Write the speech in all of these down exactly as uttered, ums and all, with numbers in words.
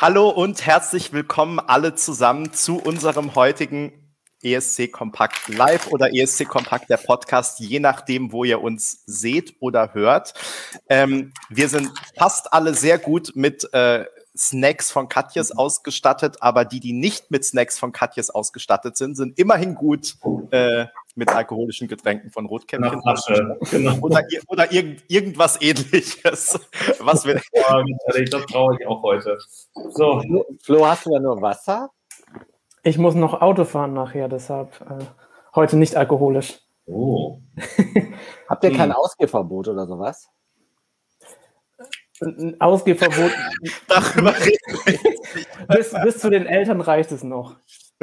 Hallo und herzlich willkommen alle zusammen zu unserem heutigen E S C Kompakt Live oder E S C Kompakt der Podcast, je nachdem, wo ihr uns seht oder hört. Ähm, wir sind fast alle sehr gut mit äh, Snacks von Katjes ausgestattet, aber die, die nicht mit Snacks von Katjes ausgestattet sind, sind immerhin gut äh, mit alkoholischen Getränken von Rotkäppchen. Genau. Oder, oder irgend, irgendwas Ähnliches. Was wir das brauche ich auch heute. So. Flo, hast du da nur Wasser? Ich muss noch Auto fahren nachher, deshalb äh, heute nicht alkoholisch. Oh. Habt ihr kein hm. Ausgehverbot oder sowas? Ein Ausgehverbot. Darüber reden wir jetzt nicht. bis, bis zu den Eltern reicht es noch.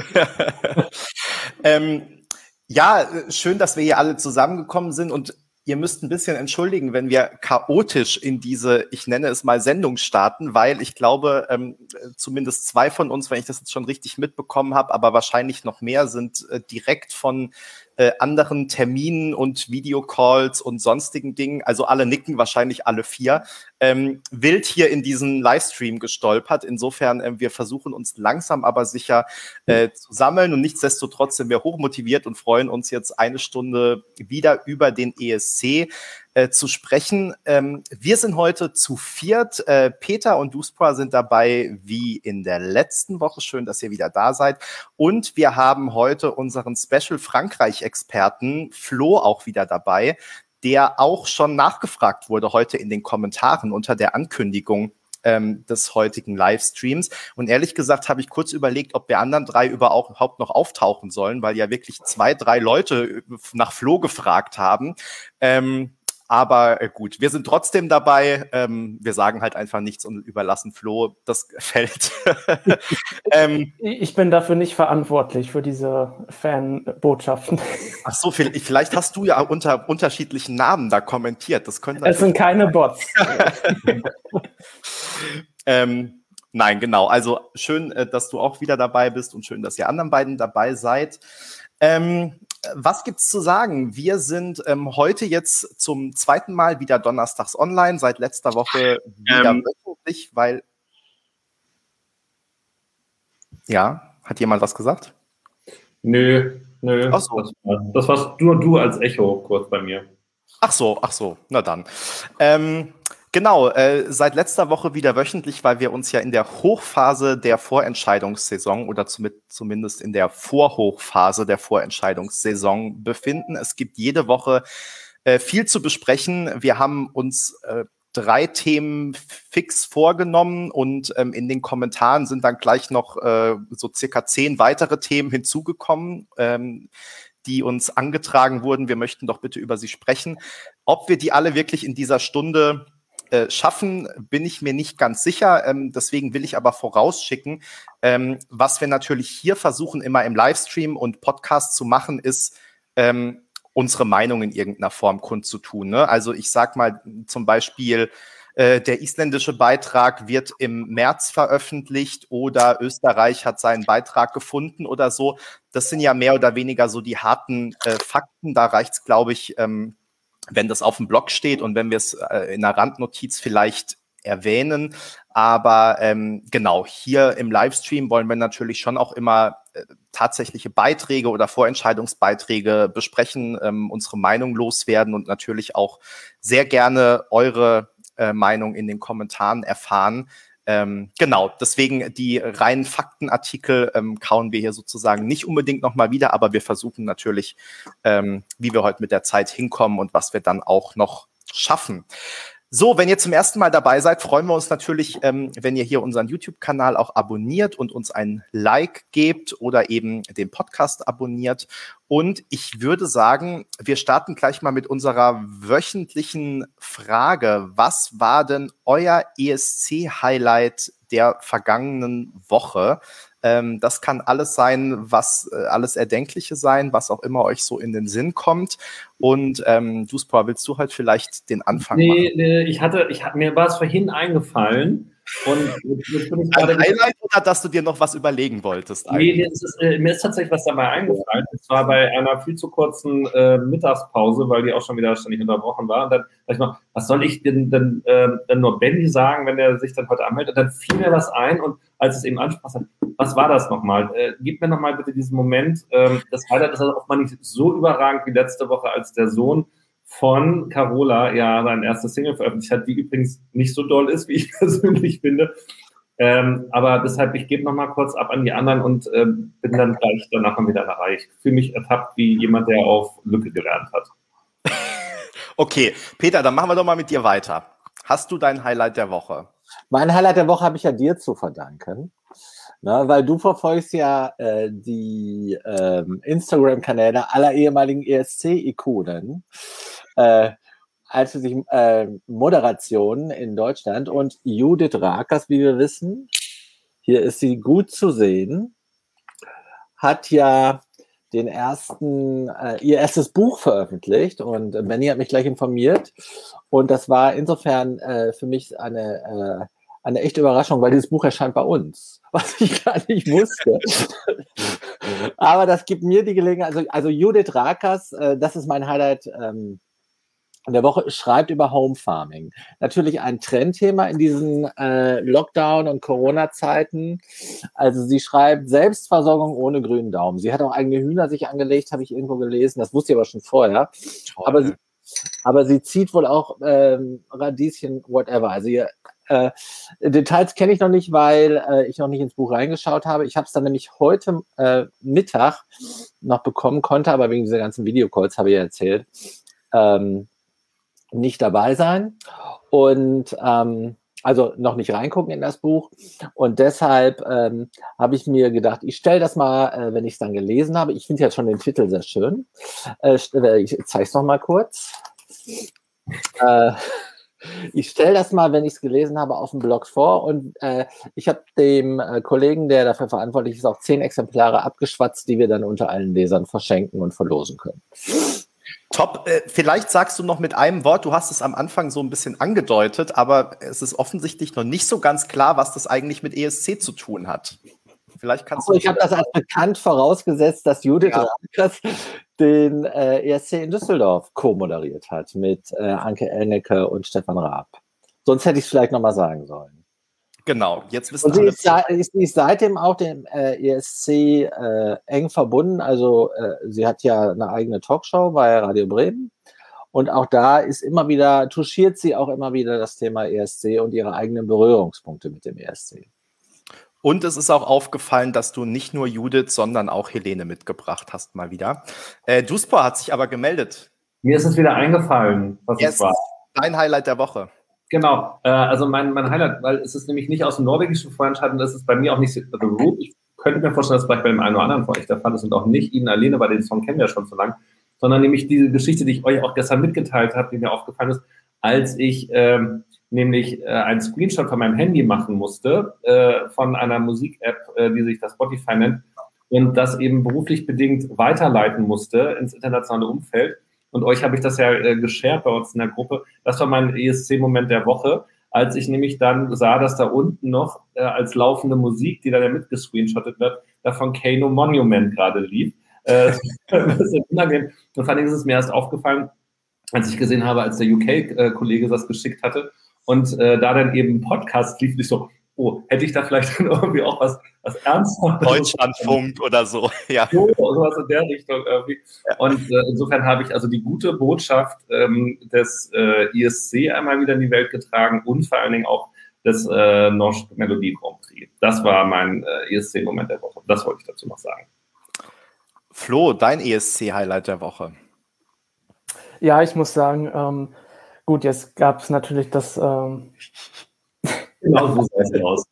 ähm, ja, schön, dass wir hier alle zusammengekommen sind und ihr müsst ein bisschen entschuldigen, wenn wir chaotisch in diese, ich nenne es mal, Sendung starten, weil ich glaube, ähm, zumindest zwei von uns, wenn ich das jetzt schon richtig mitbekommen habe, aber wahrscheinlich noch mehr, sind äh, direkt von äh, anderen Terminen und Videocalls und sonstigen Dingen, also alle nicken, wahrscheinlich alle vier, ähm, wild hier in diesen Livestream gestolpert. Insofern, äh, wir versuchen uns langsam aber sicher äh, zu sammeln und nichtsdestotrotz sind wir hochmotiviert und freuen uns jetzt eine Stunde wieder über den E S C äh, zu sprechen. Ähm, wir sind heute zu viert. Äh, Peter und Duspra sind dabei wie in der letzten Woche. Schön, dass ihr wieder da seid. Und wir haben heute unseren Special Frankreich-Experten Flo auch wieder dabei, der auch schon nachgefragt wurde heute in den Kommentaren unter der Ankündigung ähm, des heutigen Livestreams. Und ehrlich gesagt habe ich kurz überlegt, ob wir anderen drei überhaupt noch auftauchen sollen, weil ja wirklich zwei, drei Leute nach Flo gefragt haben. Ähm, aber äh, gut, wir sind trotzdem dabei. Ähm, wir sagen halt einfach nichts und überlassen Flo das Feld. ähm, ich bin dafür nicht verantwortlich für diese Fanbotschaften. Ach so, vielleicht hast du ja unter unterschiedlichen Namen da kommentiert. Das könnte es sind keine Bots. ähm, nein, genau. Also schön, dass du auch wieder dabei bist und schön, dass ihr anderen beiden dabei seid. Ähm, was gibt's zu sagen? Wir sind ähm, heute jetzt zum zweiten Mal wieder donnerstags online, seit letzter Woche wieder ähm. wöchentlich, weil... Ja, hat jemand was gesagt? Nö, nö. Ach so. Das, das warst du und du als Echo kurz bei mir. Ach so, ach so, na dann. Ähm, genau, äh, seit letzter Woche wieder wöchentlich, weil wir uns ja in der Hochphase der Vorentscheidungssaison oder zum, zumindest in der Vorhochphase der Vorentscheidungssaison befinden. Es gibt jede Woche äh, viel zu besprechen. Wir haben uns äh, drei Themen fix vorgenommen und ähm, in den Kommentaren sind dann gleich noch äh, so circa zehn weitere Themen hinzugekommen, ähm, die uns angetragen wurden. Wir möchten doch bitte über sie sprechen. Ob wir die alle wirklich in dieser Stunde äh, schaffen, bin ich mir nicht ganz sicher. Ähm, deswegen will ich aber vorausschicken, ähm, was wir natürlich hier versuchen, immer im Livestream und Podcast zu machen, ist ähm, unsere Meinung in irgendeiner Form kundzutun. Ne? Also ich sag mal zum Beispiel, äh, der isländische Beitrag wird im März veröffentlicht oder Österreich hat seinen Beitrag gefunden oder so. Das sind ja mehr oder weniger so die harten äh, Fakten. Da reicht es, glaube ich, ähm, wenn das auf dem Blog steht und wenn wir es äh, in einer Randnotiz vielleicht erwähnen. Aber ähm, genau, hier im Livestream wollen wir natürlich schon auch immer äh, tatsächliche Beiträge oder Vorentscheidungsbeiträge besprechen, ähm, unsere Meinung loswerden und natürlich auch sehr gerne eure äh, Meinung in den Kommentaren erfahren. Ähm, genau, deswegen die reinen Faktenartikel ähm, kauen wir hier sozusagen nicht unbedingt nochmal wieder, aber wir versuchen natürlich, ähm, wie wir heute mit der Zeit hinkommen und was wir dann auch noch schaffen. So, wenn ihr zum ersten Mal dabei seid, freuen wir uns natürlich, ähm, wenn ihr hier unseren YouTube-Kanal auch abonniert und uns ein Like gebt oder eben den Podcast abonniert. Und ich würde sagen, wir starten gleich mal mit unserer wöchentlichen Frage. Was war denn euer E S C-Highlight der vergangenen Woche? Ähm, das kann alles sein, was äh, alles Erdenkliche sein, was auch immer euch so in den Sinn kommt. Und ähm, Duspra, willst du halt vielleicht den Anfang nee, machen? Nee, ich hatte, ich, mir war es vorhin eingefallen, Und jetzt bin ich Ein gerade. Highlight oder dass du dir noch was überlegen wolltest? Nee, eigentlich? das ist, äh, mir ist tatsächlich was dabei eingefallen. Und zwar bei einer viel zu kurzen äh, Mittagspause, weil die auch schon wieder ständig unterbrochen war. Und dann dachte ich mal, was soll ich denn, denn, äh, denn nur Benny sagen, wenn er sich dann heute anmeldet? Und dann fiel mir was ein und als es eben ansprach, was war das nochmal? Äh, gib mir nochmal bitte diesen Moment. Ähm, das Highlight ist also auch mal nicht so überragend wie letzte Woche, als der Sohn von Carola ja sein erstes Single veröffentlicht hat, die übrigens nicht so doll ist, wie ich persönlich finde. Ähm, aber deshalb, ich gebe nochmal kurz ab an die anderen und ähm, bin dann gleich danach mal wieder dabei. Ich fühle mich ertappt wie jemand, der auf Lücke gelernt hat. Okay, Peter, dann machen wir doch mal mit dir weiter. Hast du dein Highlight der Woche? Mein Highlight der Woche habe ich ja dir zu verdanken. Na, weil du verfolgst ja äh, die ähm, Instagram-Kanäle aller ehemaligen E S C-Ikonen. Äh, als sich äh, Moderationen in Deutschland und Judith Rakers, wie wir wissen, hier ist sie gut zu sehen, hat ja den ersten, äh, ihr erstes Buch veröffentlicht und äh, Benny hat mich gleich informiert und das war insofern äh, für mich eine, äh, eine echte Überraschung, weil dieses Buch erscheint bei uns, was ich gar nicht wusste. Aber das gibt mir die Gelegenheit, also, also Judith Rakers, äh, das ist mein Highlight ähm, in der Woche, schreibt über Home Farming. Natürlich ein Trendthema in diesen äh, Lockdown- und Corona-Zeiten. Also sie schreibt Selbstversorgung ohne grünen Daumen. Sie hat auch eigene Hühner sich angelegt, habe ich irgendwo gelesen. Das wusste ich aber schon vorher. Aber sie, aber sie zieht wohl auch ähm, Radieschen, whatever. Also ihr, äh, Details kenne ich noch nicht, weil äh, ich noch nicht ins Buch reingeschaut habe. Ich habe es dann nämlich heute äh, Mittag noch bekommen, konnte aber wegen dieser ganzen Videocalls, habe ich ja erzählt, ähm, nicht dabei sein und ähm, also noch nicht reingucken in das Buch und deshalb ähm, habe ich mir gedacht, ich stelle das mal, äh, wenn ich es dann gelesen habe, ich finde ja schon den Titel sehr schön, äh, ich zeige es noch mal kurz, äh, ich stelle das mal, wenn ich es gelesen habe, auf dem Blog vor und äh, ich habe dem äh, Kollegen, der dafür verantwortlich ist, auch zehn Exemplare abgeschwatzt, die wir dann unter allen Lesern verschenken und verlosen können. Top. Äh, vielleicht sagst du noch mit einem Wort, du hast es am Anfang so ein bisschen angedeutet, aber es ist offensichtlich noch nicht so ganz klar, was das eigentlich mit E S C zu tun hat. Vielleicht kannst also, du. Ich habe das als bekannt vorausgesetzt, dass Judith ja. Rakers den äh, E S C in Düsseldorf co-moderiert hat mit äh, Anke Elnecke und Stefan Raab. Sonst hätte ich es vielleicht noch mal sagen sollen. Genau, jetzt wissen und sie alle. Ist, ist, ist seitdem auch dem äh, E S C äh, eng verbunden. Also äh, sie hat ja eine eigene Talkshow bei Radio Bremen. Und auch da ist immer wieder, touchiert sie auch immer wieder das Thema E S C und ihre eigenen Berührungspunkte mit dem E S C. Und es ist auch aufgefallen, dass du nicht nur Judith, sondern auch Helene mitgebracht hast, mal wieder. Äh, Duspor hat sich aber gemeldet. Mir ist es wieder eingefallen, was yes, es war. Dein Highlight der Woche. Genau, äh, also mein, mein Highlight, weil es ist nämlich nicht aus dem norwegischen Vorentscheid und das ist bei mir auch nicht The Root. Ich könnte mir vorstellen, dass vielleicht bei dem einen oder anderen von euch der Fall ist und auch nicht Ihnen alleine, weil den Song kennen wir ja schon so lang, sondern nämlich diese Geschichte, die ich euch auch gestern mitgeteilt habe, die mir aufgefallen ist, als ich ähm, nämlich äh, einen Screenshot von meinem Handy machen musste, äh, von einer Musik-App, äh, die sich das Spotify nennt, und das eben beruflich bedingt weiterleiten musste ins internationale Umfeld. Und euch habe ich das ja äh, geshared bei uns in der Gruppe. Das war mein E S C-Moment der Woche, als ich nämlich dann sah, dass da unten noch äh, als laufende Musik, die dann ja mitgescreenshottet wird, da von Kano Monument gerade lief. Äh, das ist unangenehm. Und vor allem ist es mir erst aufgefallen, als ich gesehen habe, als der U K-Kollege das geschickt hatte und äh, da dann eben ein Podcast lief, nicht so, oh, hätte ich da vielleicht dann irgendwie auch was, was Ernsthaftes. Deutschlandfunk oder so, ja. So, sowas in der Richtung irgendwie. Ja. Und äh, insofern habe ich also die gute Botschaft ähm, des äh, I S C einmal wieder in die Welt getragen und vor allen Dingen auch des äh, Norsk Melodie Grand Prix. Das war mein äh, I S C-Moment der Woche. Das wollte ich dazu noch sagen. Flo, dein E S C-Highlight der Woche. Ja, ich muss sagen, ähm, gut, jetzt gab es natürlich das ähm genau so sah es aus.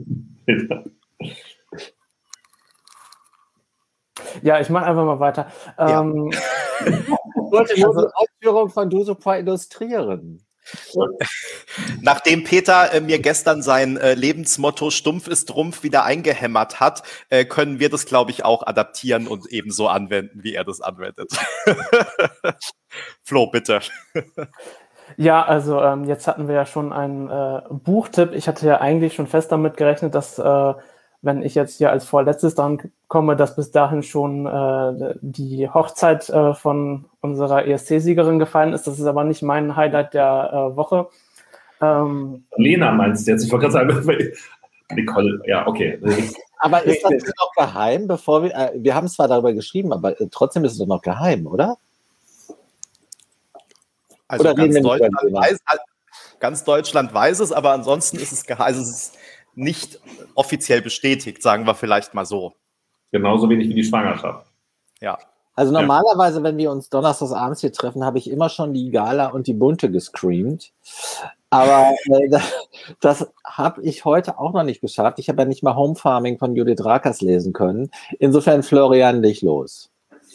Ja, ich mache einfach mal weiter. Ja. Ähm, ich wollte nur also, die Ausführung von Dusopa illustrieren. Nachdem Peter äh, mir gestern sein äh, Lebensmotto Stumpf ist Rumpf wieder eingehämmert hat, äh, können wir das, glaube ich, auch adaptieren und ebenso anwenden, wie er das anwendet. Flo, bitte. Ja, also ähm, jetzt hatten wir ja schon einen äh, Buchtipp. Ich hatte ja eigentlich schon fest damit gerechnet, dass, äh, wenn ich jetzt hier als Vorletztes dran komme, dass bis dahin schon äh, die Hochzeit äh, von unserer E S C-Siegerin gefallen ist. Das ist aber nicht mein Highlight der äh, Woche. Ähm, Lena meinst du jetzt? Ich wollte gerade sagen, Nicole, ja, okay. Aber ist das denn noch geheim, bevor wir, äh, wir haben zwar darüber geschrieben, aber äh, trotzdem ist es doch noch geheim, oder? Also Oder ganz reden wir nicht Deutschland, über weiß, ganz Deutschland weiß es, aber ansonsten ist es, gehe- also es ist nicht offiziell bestätigt, sagen wir vielleicht mal so. Genauso wenig wie die Schwangerschaft. Ja. Also normalerweise, wenn wir uns donnerstags abends hier treffen, habe ich immer schon die Gala und die Bunte gescreamt. Aber äh, das, das habe ich heute auch noch nicht geschafft. Ich habe ja nicht mal Home Farming von Judith Rakers lesen können. Insofern, Florian, dich los.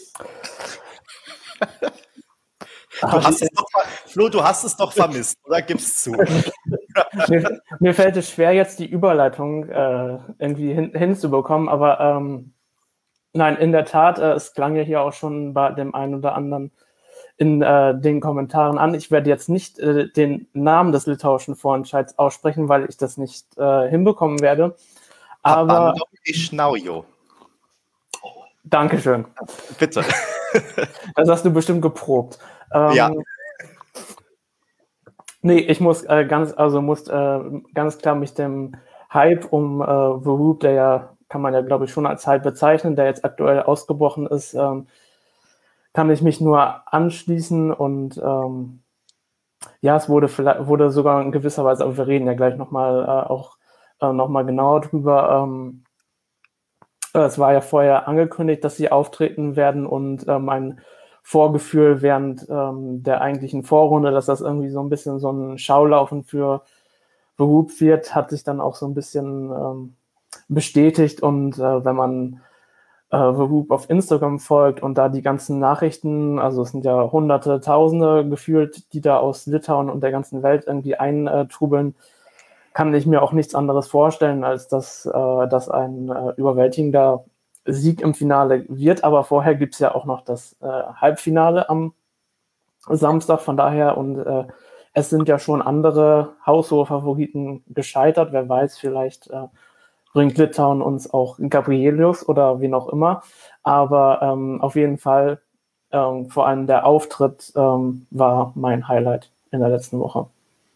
Du hast es doch, Flo, du hast es doch vermisst, oder? Gib's zu. mir, mir fällt es schwer, jetzt die Überleitung äh, irgendwie hin, hinzubekommen, aber ähm, nein, in der Tat, äh, es klang ja hier auch schon bei dem einen oder anderen in äh, den Kommentaren an. Ich werde jetzt nicht äh, den Namen des litauischen Vorentscheids aussprechen, weil ich das nicht äh, hinbekommen werde. Aber ich Naujo. Dankeschön. Bitte. Das hast du bestimmt geprobt. Ähm, ja. Nee, ich muss äh, ganz, also muss äh, ganz klar mich dem Hype um äh, The Roop, der ja, kann man ja glaube ich schon als Hype bezeichnen, der jetzt aktuell ausgebrochen ist, ähm, kann ich mich nur anschließen und ähm, ja, es wurde vielleicht, wurde sogar in gewisser Weise, aber wir reden ja gleich nochmal äh, auch äh, nochmal genauer drüber. Ähm, es war ja vorher angekündigt, dass sie auftreten werden und ähm, ein Vorgefühl während ähm, der eigentlichen Vorrunde, dass das irgendwie so ein bisschen so ein Schaulaufen für The Roop wird, hat sich dann auch so ein bisschen ähm, bestätigt. Und äh, wenn man äh, The Roop auf Instagram folgt und da die ganzen Nachrichten, also es sind ja Hunderte, Tausende gefühlt, die da aus Litauen und der ganzen Welt irgendwie eintrubeln, kann ich mir auch nichts anderes vorstellen, als dass äh, das ein äh, überwältigender Sieg im Finale wird, aber vorher gibt es ja auch noch das äh, Halbfinale am Samstag, von daher, und äh, es sind ja schon andere haushohe Favoriten gescheitert, wer weiß, vielleicht äh, bringt Litauen uns auch Gabrielius oder wen auch immer, aber ähm, auf jeden Fall ähm, vor allem der Auftritt ähm, war mein Highlight in der letzten Woche.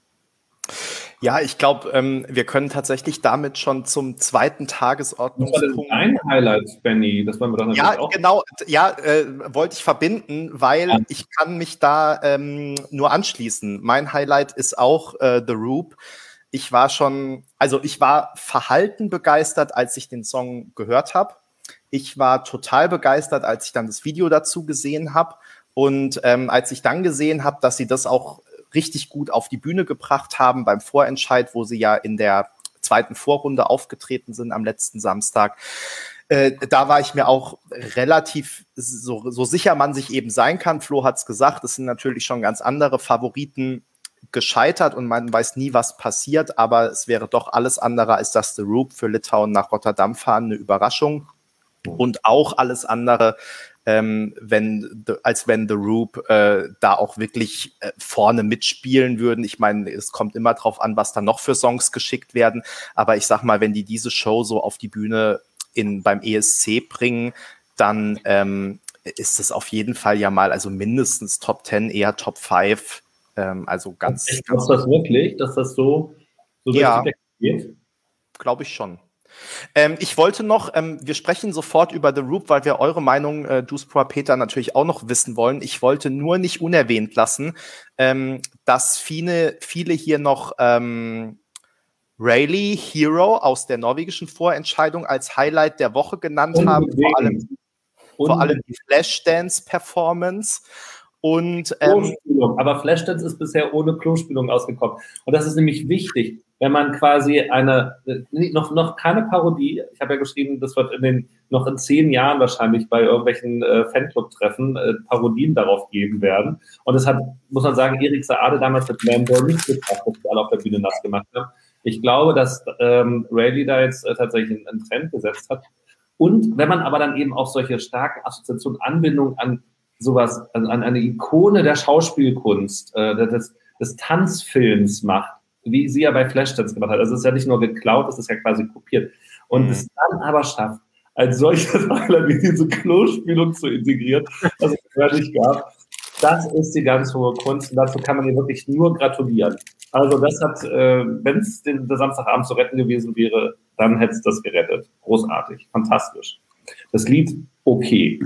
Ja, ich glaube, ähm, wir können tatsächlich damit schon zum zweiten Tagesordnungspunkt. Was war denn dein Highlight, Benny? Das wollen wir doch natürlich ja, auch. Genau, ja, äh, wollte ich verbinden, weil ja. ich kann mich da ähm, nur anschließen. Mein Highlight ist auch äh, The Roop. Ich war schon, also ich war verhalten begeistert, als ich den Song gehört habe. Ich war total begeistert, als ich dann das Video dazu gesehen habe. Und ähm, als ich dann gesehen habe, dass sie das auch richtig gut auf die Bühne gebracht haben beim Vorentscheid, wo sie ja in der zweiten Vorrunde aufgetreten sind am letzten Samstag. Äh, da war ich mir auch relativ so, so sicher man sich eben sein kann. Flo hat es gesagt, es sind natürlich schon ganz andere Favoriten gescheitert und man weiß nie, was passiert, aber es wäre doch alles andere, als dass The Roop für Litauen nach Rotterdam fahren, eine Überraschung. Und auch alles andere, ähm, wenn, als wenn The Roop äh, da auch wirklich äh, vorne mitspielen würden. Ich meine, es kommt immer drauf an, was da noch für Songs geschickt werden. Aber ich sag mal, wenn die diese Show so auf die Bühne in, beim E S C bringen, dann ähm, ist es auf jeden Fall ja mal, also mindestens Top Ten, eher Top Five. Ähm, also ganz. Ich glaube das wirklich, dass das so, so ja, geht? Glaube ich schon. Ähm, ich wollte noch, ähm, wir sprechen sofort über The Roop, weil wir eure Meinung, äh, Duspra Peter, natürlich auch noch wissen wollen. Ich wollte nur nicht unerwähnt lassen, ähm, dass viele, viele hier noch ähm, Rayleigh Hero aus der norwegischen Vorentscheidung als Highlight der Woche genannt Unbedingt. haben. Vor allem, vor allem die Flashdance-Performance. Und, ähm, aber Flashdance ist bisher ohne Klospülung ausgekommen. Und das ist nämlich wichtig, wenn man quasi eine, noch, noch keine Parodie, ich habe ja geschrieben, das wird in den, noch in zehn Jahren wahrscheinlich bei irgendwelchen äh, Fanclub-Treffen äh, Parodien darauf geben werden. Und das hat, muss man sagen, Erik Saade damals mit Manboy nicht gebracht, dass wir alle auf der Bühne nass gemacht haben. Ich glaube, dass ähm, Rayleigh da jetzt äh, tatsächlich einen, einen Trend gesetzt hat. Und wenn man aber dann eben auch solche starken Assoziationen, Anbindungen an sowas, an, an eine Ikone der Schauspielkunst, äh, das, des Tanzfilms macht, wie sie ja bei Flashdance gemacht hat. Also es ist ja nicht nur geklaut, es ist ja quasi kopiert. Und mhm. es dann aber schafft, als solches Highlight wie diese Klospülung zu integrieren, was es wirklich gab. Das ist die ganz hohe Kunst und dazu kann man ihr wirklich nur gratulieren. Also das hat, äh, wenn es der Samstagabend zu retten gewesen wäre, dann hätte es das gerettet. Großartig, fantastisch. Das Lied okay.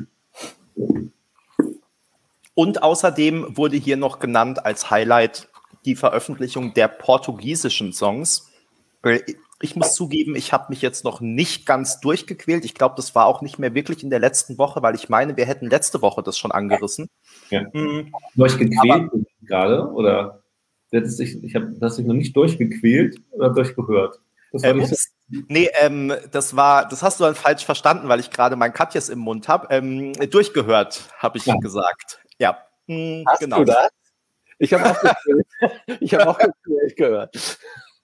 Und außerdem wurde hier noch genannt als Highlight die Veröffentlichung der portugiesischen Songs. Ich muss zugeben, ich habe mich jetzt noch nicht ganz durchgequält. Ich glaube, das war auch nicht mehr wirklich in der letzten Woche, weil ich meine, wir hätten letzte Woche das schon angerissen. Ja. Mhm. Durchgequält gerade? Oder das dich, ich habe das dich noch nicht durchgequält oder durchgehört? Das war ähm, so. Nee, ähm, das war, das hast du dann falsch verstanden, weil ich gerade mein Katjes im Mund habe. Ähm, durchgehört, habe ich ja. gesagt. Ja, mhm, hast genau. du das? Ich habe auch gequält. Ich habe auch gequält gehört.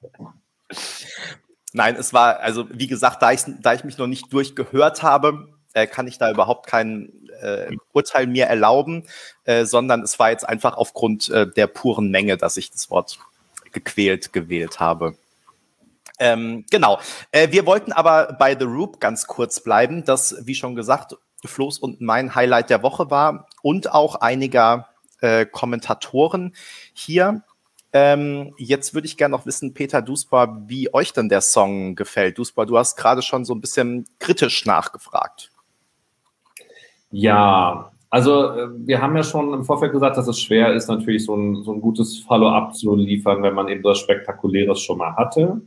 Nein, es war, also wie gesagt, da ich, da ich mich noch nicht durchgehört habe, äh, kann ich da überhaupt kein äh, Urteil mir erlauben, äh, sondern es war jetzt einfach aufgrund äh, der puren Menge, dass ich das Wort gequält gewählt habe. Ähm, genau. Äh, wir wollten aber bei The Roop ganz kurz bleiben, das, wie schon gesagt, Flo's und mein Highlight der Woche war und auch einiger äh, Kommentatoren hier. Ähm, jetzt würde ich gerne noch wissen, Peter Dusper, wie euch denn der Song gefällt. Dusper, du hast gerade schon so ein bisschen kritisch nachgefragt. Ja, also wir haben ja schon im Vorfeld gesagt, dass es schwer ist, natürlich so ein, so ein gutes Follow-up zu liefern, wenn man eben das Spektakuläres schon mal hatte.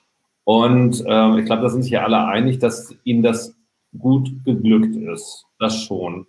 Und ähm, ich glaube, da sind sich ja alle einig, dass ihnen das gut geglückt ist. Das schon.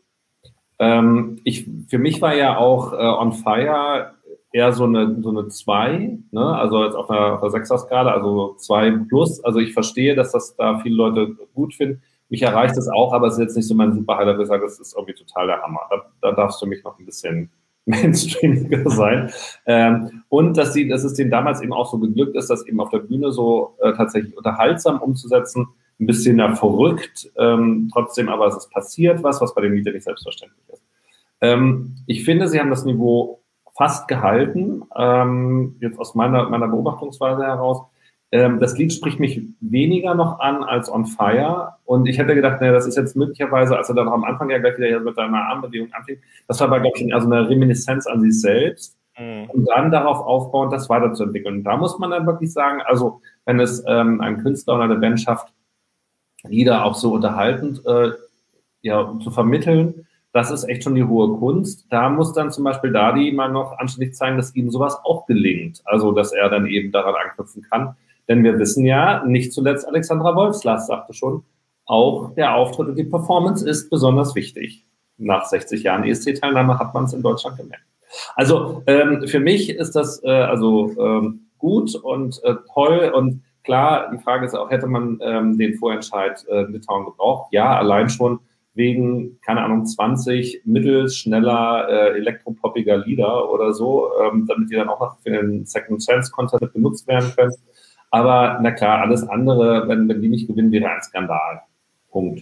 Ähm, ich, für mich war ja auch äh, On Fire eher so eine so eine zwei, ne? Also jetzt auf einer, auf einer Sechser-Skala, also zwei plus. Also ich verstehe, dass das da viele Leute gut finden. Mich erreicht das auch, aber es ist jetzt nicht so mein Super-Highlight, ich sage, das ist irgendwie total der Hammer. Da, da darf es für mich noch ein bisschen mainstreamiger sein. Ähm, und dass, die, dass es denen damals eben auch so geglückt ist, das eben auf der Bühne so äh, tatsächlich unterhaltsam umzusetzen, ein bisschen ja, verrückt, ähm, trotzdem aber es ist passiert was, was bei dem Lied ja nicht selbstverständlich ist. Ähm, ich finde, sie haben das Niveau fast gehalten, ähm, jetzt aus meiner, meiner Beobachtungsweise heraus. Ähm, das Lied spricht mich weniger noch an als On Fire und ich hätte gedacht, naja, das ist jetzt möglicherweise, als er dann am Anfang ja gleich wieder mit seiner Armbewegung anfing, das war aber, glaube ich, also eine Reminiszenz an sich selbst mhm. und dann darauf aufbauend, das weiterzuentwickeln. Und da muss man dann wirklich sagen, also wenn es ähm, ein Künstler oder eine Band schafft, Lieder auch so unterhaltend äh, ja, zu vermitteln, das ist echt schon die hohe Kunst. Da muss dann zum Beispiel Dadi mal noch anständig zeigen, dass ihm sowas auch gelingt. Also, dass er dann eben daran anknüpfen kann. Denn wir wissen ja, nicht zuletzt Alexandra Wolfslast sagte schon, auch der Auftritt und die Performance ist besonders wichtig. Nach sechzig Jahren E S C-Teilnahme hat man es in Deutschland gemerkt. Also, ähm, für mich ist das äh, also ähm, gut und äh, toll und klar, die Frage ist auch, hätte man ähm, den Vorentscheid äh, Litauen gebraucht? Ja, allein schon wegen, keine Ahnung, zwanzig mittelschneller, äh, elektropoppiger Lieder oder so, ähm, damit die dann auch noch für den Second Chance Content benutzt werden können. Aber na klar, alles andere, wenn, wenn die nicht gewinnen, wäre ein Skandal. Punkt.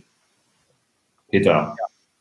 Peter. Ja.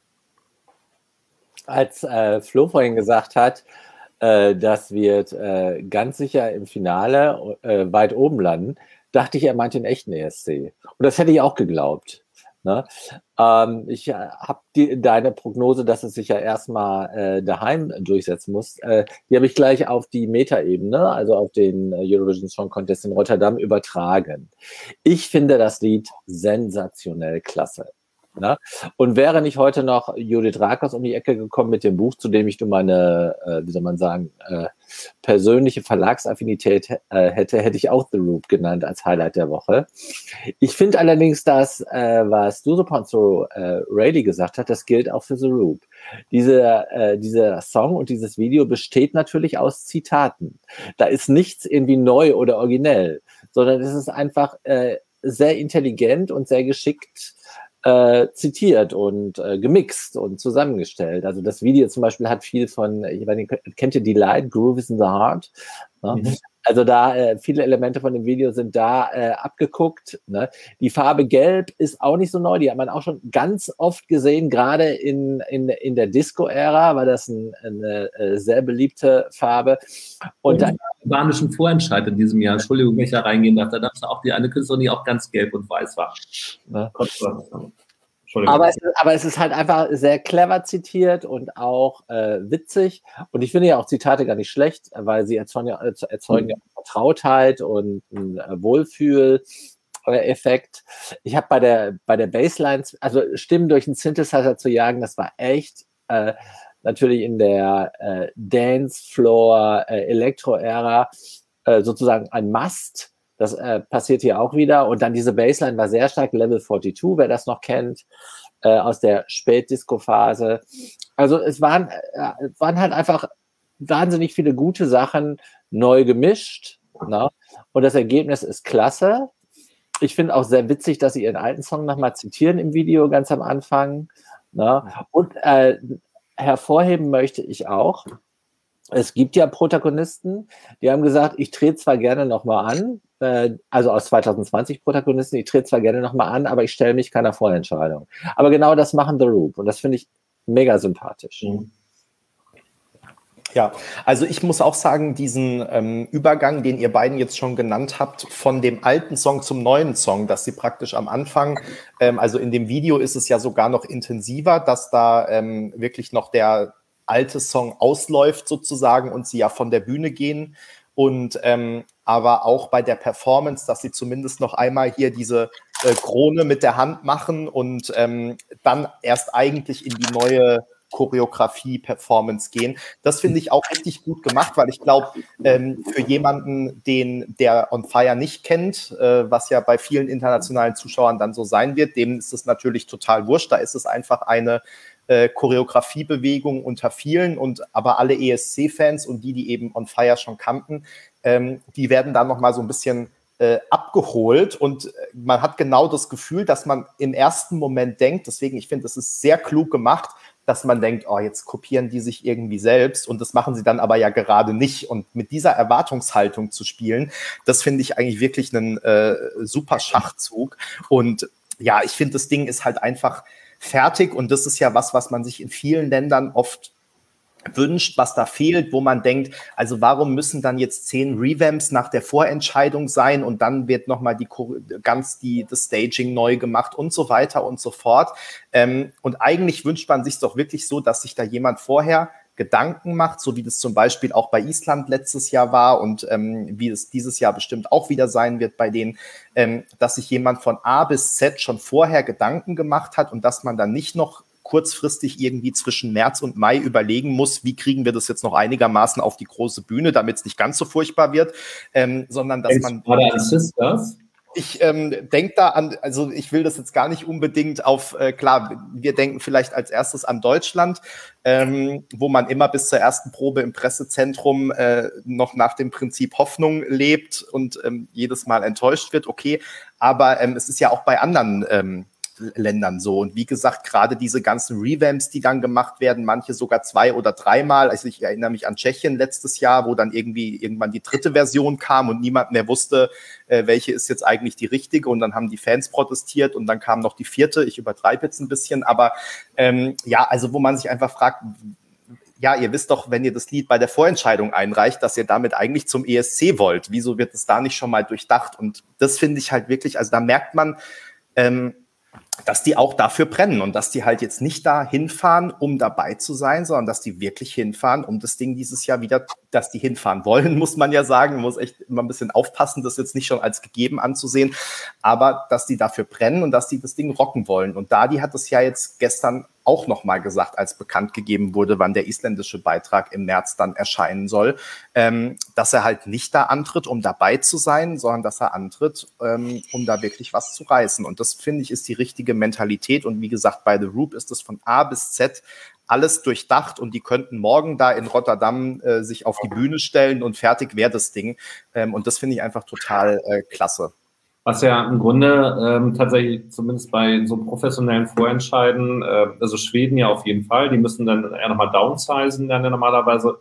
Als äh, Flo vorhin gesagt hat, äh, das wird äh, ganz sicher im Finale äh, weit oben landen, dachte ich, er meinte den echten E S C. Und das hätte ich auch geglaubt. Ne? Ähm, ich äh, habe deine Prognose, dass es sich ja erstmal äh, daheim durchsetzen muss, äh, die habe ich gleich auf die Metaebene, also auf den Eurovision Song Contest in Rotterdam übertragen. Ich finde das Lied sensationell klasse. Ne? Und wäre nicht heute noch Judith Rakers um die Ecke gekommen mit dem Buch, zu dem ich nur meine, äh, wie soll man sagen, äh, persönliche Verlagsaffinität äh, hätte, hätte ich auch The Roop genannt als Highlight der Woche. Ich finde allerdings, dass, äh, was Suso Ponzo äh, Rayleigh gesagt hat, das gilt auch für The Roop. Diese, äh, dieser Song und dieses Video besteht natürlich aus Zitaten. Da ist nichts irgendwie neu oder originell, sondern es ist einfach äh, sehr intelligent und sehr geschickt Äh, zitiert und äh, gemixt und zusammengestellt. Also das Video zum Beispiel hat viel von, ich weiß nicht, kennt ihr Delight, Groove is in the Heart? Ne? Mhm. Also da äh, viele Elemente von dem Video sind da äh, abgeguckt. Ne? Die Farbe Gelb ist auch nicht so neu, die hat man auch schon ganz oft gesehen, gerade in, in, in der Disco-Ära war das ein, eine, eine sehr beliebte Farbe. Und, Und da albanischen Vorentscheid in diesem Jahr, Entschuldigung, wenn ich da reingehen darf, da gab es auch die eine Künstlerin, die auch ganz gelb und weiß war. Ne? Aber es, aber es ist halt einfach sehr clever zitiert und auch äh, witzig. Und ich finde ja auch Zitate gar nicht schlecht, weil sie erzeugen ja, erzeugen ja Vertrautheit und einen Wohlfühl-Effekt. Ich habe bei der, bei der Bassline, also Stimmen durch einen Synthesizer zu jagen, das war echt äh, natürlich in der äh, Dance-Floor-Elektro-Ära äh, sozusagen ein Must. Das äh, passiert hier auch wieder. Und dann diese Bassline war sehr stark, Level zweiundvierzig, wer das noch kennt, äh, aus der Spätdisco-Phase. Also es waren, äh, waren halt einfach wahnsinnig viele gute Sachen neu gemischt. Ne? Und das Ergebnis ist klasse. Ich finde auch sehr witzig, dass sie ihren alten Song nochmal zitieren im Video ganz am Anfang. Ne? Und äh, hervorheben möchte ich auch, es gibt ja Protagonisten, die haben gesagt, ich trete zwar gerne nochmal an, äh, also aus zwanzig zwanzig Protagonisten, ich trete zwar gerne nochmal an, aber ich stelle mich keiner Vorentscheidung. Aber genau das machen The Roop und das finde ich mega sympathisch. Mhm. Ja, also ich muss auch sagen, diesen ähm, Übergang, den ihr beiden jetzt schon genannt habt, von dem alten Song zum neuen Song, dass sie praktisch am Anfang, ähm, also in dem Video ist es ja sogar noch intensiver, dass da ähm, wirklich noch der alte Song ausläuft sozusagen und sie ja von der Bühne gehen und ähm, aber auch bei der Performance, dass sie zumindest noch einmal hier diese äh, Krone mit der Hand machen und ähm, dann erst eigentlich in die neue Choreografie-Performance gehen. Das finde ich auch richtig gut gemacht, weil ich glaube, ähm, für jemanden, den der On Fire nicht kennt, äh, was ja bei vielen internationalen Zuschauern dann so sein wird, dem ist es natürlich total wurscht. Da ist es einfach eine Äh, Choreografiebewegung unter vielen und aber alle E S C-Fans und die, die eben On Fire schon kannten, ähm, die werden dann nochmal so ein bisschen äh, abgeholt und man hat genau das Gefühl, dass man im ersten Moment denkt, deswegen, ich finde, das ist sehr klug gemacht, dass man denkt, oh, jetzt kopieren die sich irgendwie selbst und das machen sie dann aber ja gerade nicht und mit dieser Erwartungshaltung zu spielen, das finde ich eigentlich wirklich einen äh, super Schachzug und ja, ich finde, das Ding ist halt einfach fertig und das ist ja was, was man sich in vielen Ländern oft wünscht, was da fehlt, wo man denkt, also warum müssen dann jetzt zehn Revamps nach der Vorentscheidung sein und dann wird nochmal die ganz die das Staging neu gemacht und so weiter und so fort. Ähm, und eigentlich wünscht man sich doch wirklich so, dass sich da jemand vorher Gedanken macht, so wie das zum Beispiel auch bei Island letztes Jahr war und ähm, wie es dieses Jahr bestimmt auch wieder sein wird bei denen, ähm, dass sich jemand von A bis Z schon vorher Gedanken gemacht hat und dass man dann nicht noch kurzfristig irgendwie zwischen März und Mai überlegen muss, wie kriegen wir das jetzt noch einigermaßen auf die große Bühne, damit es nicht ganz so furchtbar wird, ähm, sondern dass man... Gerade an Sisters? Ich ähm, denke da an, also ich will das jetzt gar nicht unbedingt auf, äh, klar, wir denken vielleicht als erstes an Deutschland, ähm, wo man immer bis zur ersten Probe im Pressezentrum äh, noch nach dem Prinzip Hoffnung lebt und ähm, jedes Mal enttäuscht wird, okay, aber ähm, es ist ja auch bei anderen ähm, Ländern so. Und wie gesagt, gerade diese ganzen Revamps, die dann gemacht werden, manche sogar zwei- oder dreimal. Also ich erinnere mich an Tschechien letztes Jahr, wo dann irgendwie irgendwann die dritte Version kam und niemand mehr wusste, äh, welche ist jetzt eigentlich die richtige. Und dann haben die Fans protestiert und dann kam noch die vierte. Ich übertreibe jetzt ein bisschen, aber ähm, ja, also wo man sich einfach fragt, ja, ihr wisst doch, wenn ihr das Lied bei der Vorentscheidung einreicht, dass ihr damit eigentlich zum E S C wollt. Wieso wird es da nicht schon mal durchdacht? Und das finde ich halt wirklich, also da merkt man, ähm, dass die auch dafür brennen und dass die halt jetzt nicht da hinfahren, um dabei zu sein, sondern dass die wirklich hinfahren, um das Ding dieses Jahr wieder, dass die hinfahren wollen, muss man ja sagen, man muss echt immer ein bisschen aufpassen, das jetzt nicht schon als gegeben anzusehen, aber dass die dafür brennen und dass die das Ding rocken wollen. Und Dadi hat es ja jetzt gestern auch nochmal gesagt, als bekannt gegeben wurde, wann der isländische Beitrag im März dann erscheinen soll, ähm, dass er halt nicht da antritt, um dabei zu sein, sondern dass er antritt, ähm, um da wirklich was zu reißen. Und das, finde ich, ist die richtige Mentalität. Und wie gesagt, bei The Roop ist es von A bis Z alles durchdacht und die könnten morgen da in Rotterdam äh, sich auf die Bühne stellen und fertig wäre das Ding. Ähm, und das finde ich einfach total äh, klasse. Was ja im Grunde ähm, tatsächlich zumindest bei so professionellen Vorentscheiden, äh, also Schweden ja auf jeden Fall, die müssen dann eher nochmal downsizen, dann ja normalerweise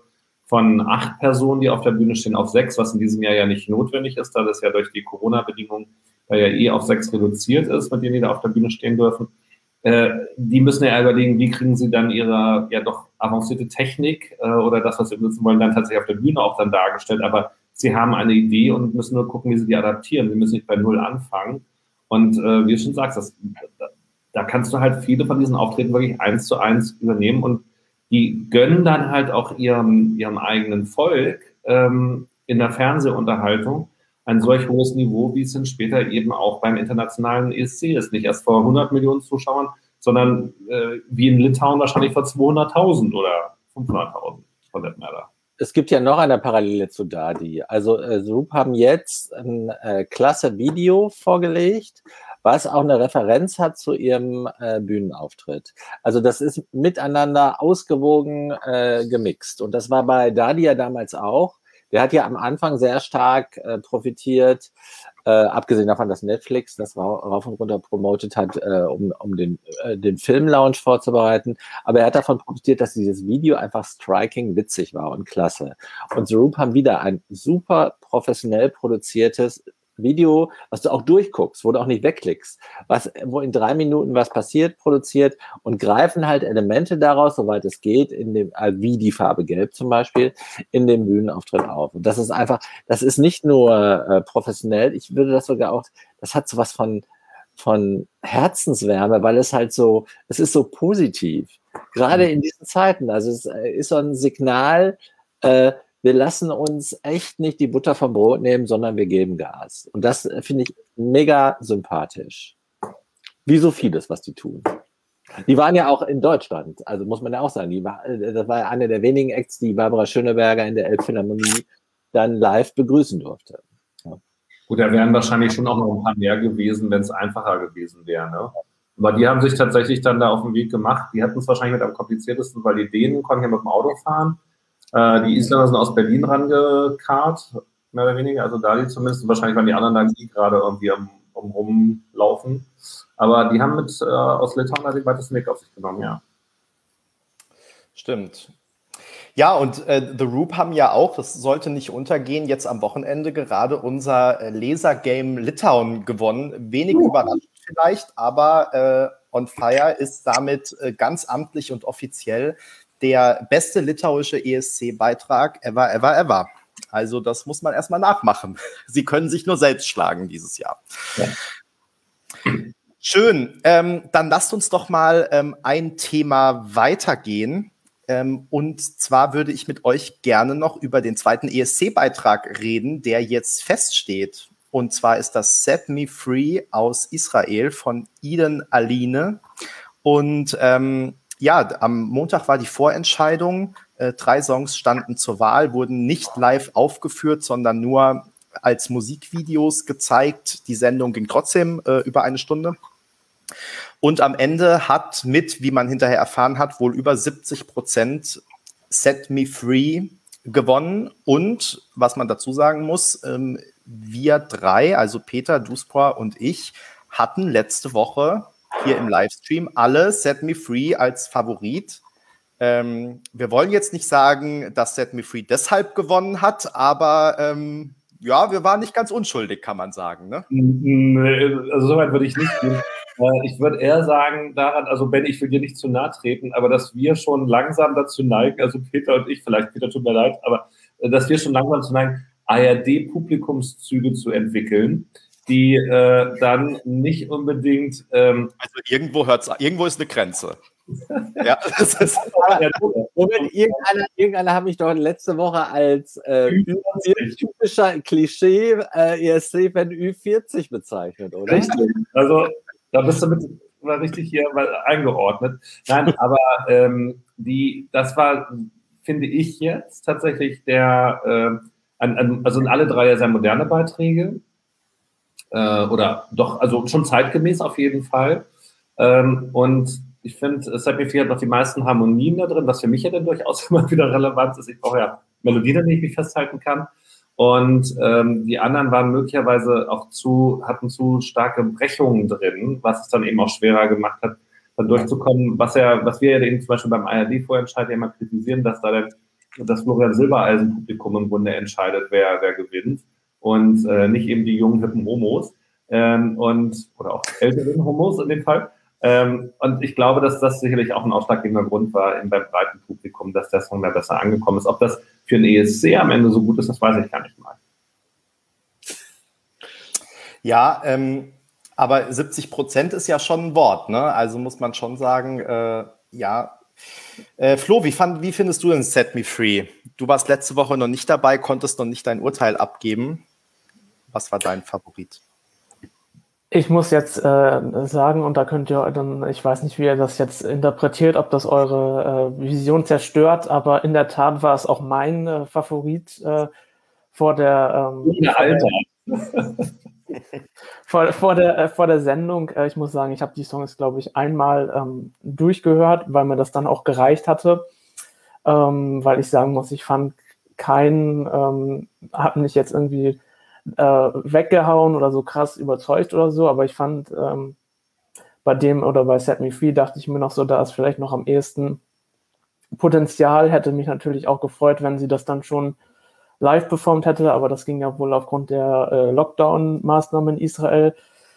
von acht Personen, die auf der Bühne stehen, auf sechs, was in diesem Jahr ja nicht notwendig ist, da das ja durch die Corona-Bedingungen da ja eh auf sechs reduziert ist, mit denen die da auf der Bühne stehen dürfen. Äh, die müssen ja überlegen, wie kriegen sie dann ihre ja doch avancierte Technik äh, oder das, was sie benutzen wollen, dann tatsächlich auf der Bühne auch dann dargestellt. Aber sie haben eine Idee und müssen nur gucken, wie sie die adaptieren. Sie müssen nicht bei Null anfangen. Und äh, wie du schon sagst, das, da, da kannst du halt viele von diesen Auftritten wirklich eins zu eins übernehmen und die gönnen dann halt auch ihrem, ihrem eigenen Volk ähm, in der Fernsehunterhaltung ein solch hohes Niveau, wie es dann später eben auch beim internationalen E S C ist. Nicht erst vor hundert Millionen Zuschauern, sondern äh, wie in Litauen wahrscheinlich vor zweihunderttausend oder fünfhunderttausend von der Matter. Es gibt ja noch eine Parallele zu Dadi. Also äh, The Roop haben jetzt ein äh, klasse Video vorgelegt, was auch eine Referenz hat zu ihrem äh, Bühnenauftritt. Also das ist miteinander ausgewogen äh, gemixt. Und das war bei Dadi ja damals auch. Der hat ja am Anfang sehr stark äh, profitiert, äh, abgesehen davon, dass Netflix das rauf und runter promotet hat, äh, um, um den, äh, den Film-Launch vorzubereiten. Aber er hat davon profitiert, dass dieses Video einfach striking witzig war und klasse. Und The Roop haben wieder ein super professionell produziertes Video, was du auch durchguckst, wo du auch nicht wegklickst, was, wo in drei Minuten was passiert, produziert und greifen halt Elemente daraus, soweit es geht, in dem, wie die Farbe Gelb zum Beispiel, in dem Bühnenauftritt auf. Und das ist einfach, das ist nicht nur äh, professionell, ich würde das sogar auch, das hat sowas von, von Herzenswärme, weil es halt so, es ist so positiv, gerade in diesen Zeiten. Also es ist so ein Signal, äh, wir lassen uns echt nicht die Butter vom Brot nehmen, sondern wir geben Gas. Und das finde ich mega sympathisch. Wie so vieles, was die tun. Die waren ja auch in Deutschland, also muss man ja auch sagen, die war, das war ja eine der wenigen Acts, die Barbara Schöneberger in der Elbphilharmonie dann live begrüßen durfte. Ja. Gut, da wären wahrscheinlich schon auch noch ein paar mehr gewesen, wenn es einfacher gewesen wäre. Ne? Aber die haben sich tatsächlich dann da auf den Weg gemacht. Die hatten es wahrscheinlich mit am kompliziertesten, weil die Dänen konnten ja mit dem Auto fahren. Die Isländer sind aus Berlin rangekarrt, mehr oder weniger, also da die zumindest. Wahrscheinlich waren die anderen da nie gerade irgendwie am, am Rumlaufen. Aber die haben mit äh, aus Litauen da den weitesten Weg auf sich genommen, ja. Stimmt. Ja, und äh, The Roop haben ja auch, das sollte nicht untergehen, jetzt am Wochenende gerade unser äh, Laser-Game Litauen gewonnen. Wenig uh. überraschend vielleicht, aber äh, On Fire ist damit äh, ganz amtlich und offiziell der beste litauische E S C-Beitrag ever, ever, ever. Also das muss man erstmal nachmachen. Sie können sich nur selbst schlagen dieses Jahr. Ja. Schön. Ähm, dann lasst uns doch mal ähm, ein Thema weitergehen. Ähm, und zwar würde ich mit euch gerne noch über den zweiten E S C-Beitrag reden, der jetzt feststeht. Und zwar ist das Set Me Free aus Israel von Eden Aline. Und ähm, ja, am Montag war die Vorentscheidung. Äh, drei Songs standen zur Wahl, wurden nicht live aufgeführt, sondern nur als Musikvideos gezeigt. Die Sendung ging trotzdem äh, über eine Stunde. Und am Ende hat mit, wie man hinterher erfahren hat, wohl über siebzig Prozent Set Me Free gewonnen. Und, was man dazu sagen muss, ähm, wir drei, also Peter, Duspor und ich, hatten letzte Woche hier im Livestream alle Set Me Free als Favorit. Ähm, wir wollen jetzt nicht sagen, dass Set Me Free deshalb gewonnen hat, aber ähm, ja, wir waren nicht ganz unschuldig, kann man sagen. Ne? Also soweit würde ich nicht gehen. Ich würde eher sagen daran, also Ben, ich will dir nicht zu nahe treten, aber dass wir schon langsam dazu neigen, also Peter und ich, vielleicht Peter, tut mir leid, aber dass wir schon langsam dazu neigen, A R D-Publikumszüge zu entwickeln, die äh, dann nicht unbedingt... Ähm, also irgendwo hört's, irgendwo ist eine Grenze. Ja, das ist... Moment, irgendeiner, irgendeiner hat mich doch letzte Woche als äh, typischer Klischee äh, E S C-Fan Ü vierzig bezeichnet, oder? Richtig, also da bist du mit mal richtig hier eingeordnet. Nein, aber ähm, die, das war, finde ich jetzt tatsächlich der, äh, an, an, also in alle drei ja sehr moderne Beiträge, äh, oder doch, also schon zeitgemäß auf jeden Fall. Ähm, und ich finde, Set Me Free hat noch die meisten Harmonien da drin, was für mich ja dann durchaus immer wieder relevant ist. Ich brauche ja Melodien, an denen ich mich festhalten kann. Und ähm, die anderen waren möglicherweise auch zu, hatten zu starke Brechungen drin, was es dann eben auch schwerer gemacht hat, dann durchzukommen, was ja, was wir ja eben zum Beispiel beim A R D-Vorentscheid ja immer kritisieren, dass da dann das Florian Silbereisen-Publikum im Grunde entscheidet, wer, wer gewinnt und äh, nicht eben die jungen, hippen Homos ähm, und oder auch älteren Homos in dem Fall. Ähm, und ich glaube, dass das sicherlich auch ein ausschlaggebender Grund war in beim breiten Publikum, dass der Song mehr besser angekommen ist. Ob das für einen E S C am Ende so gut ist, das weiß ich gar nicht mal. Ja, ähm, aber siebzig Prozent ist ja schon ein Wort, ne? Also muss man schon sagen, äh, ja. Äh, Flo, wie, fand, wie findest du denn Set Me Free? Du warst letzte Woche noch nicht dabei, konntest noch nicht dein Urteil abgeben. Was war dein Favorit? Ich muss jetzt äh, sagen, und da könnt ihr dann, ich weiß nicht, wie ihr das jetzt interpretiert, ob das eure äh, Vision zerstört, aber in der Tat war es auch mein äh, Favorit äh, vor der ähm, ja, Alter. vor, vor, der, äh, vor der Sendung. Äh, ich muss sagen, ich habe die Songs, glaube ich, einmal ähm, durchgehört, weil mir das dann auch gereicht hatte, ähm, weil ich sagen muss, ich fand keinen, ähm, hat mich jetzt irgendwie äh, weggehauen oder so krass überzeugt oder so, aber ich fand ähm, bei dem oder bei Set Me Free dachte ich mir noch so, da ist vielleicht noch am ehesten Potenzial, hätte mich natürlich auch gefreut, wenn sie das dann schon live performt hätte, aber das ging ja wohl aufgrund der äh, Lockdown-Maßnahmen in Israel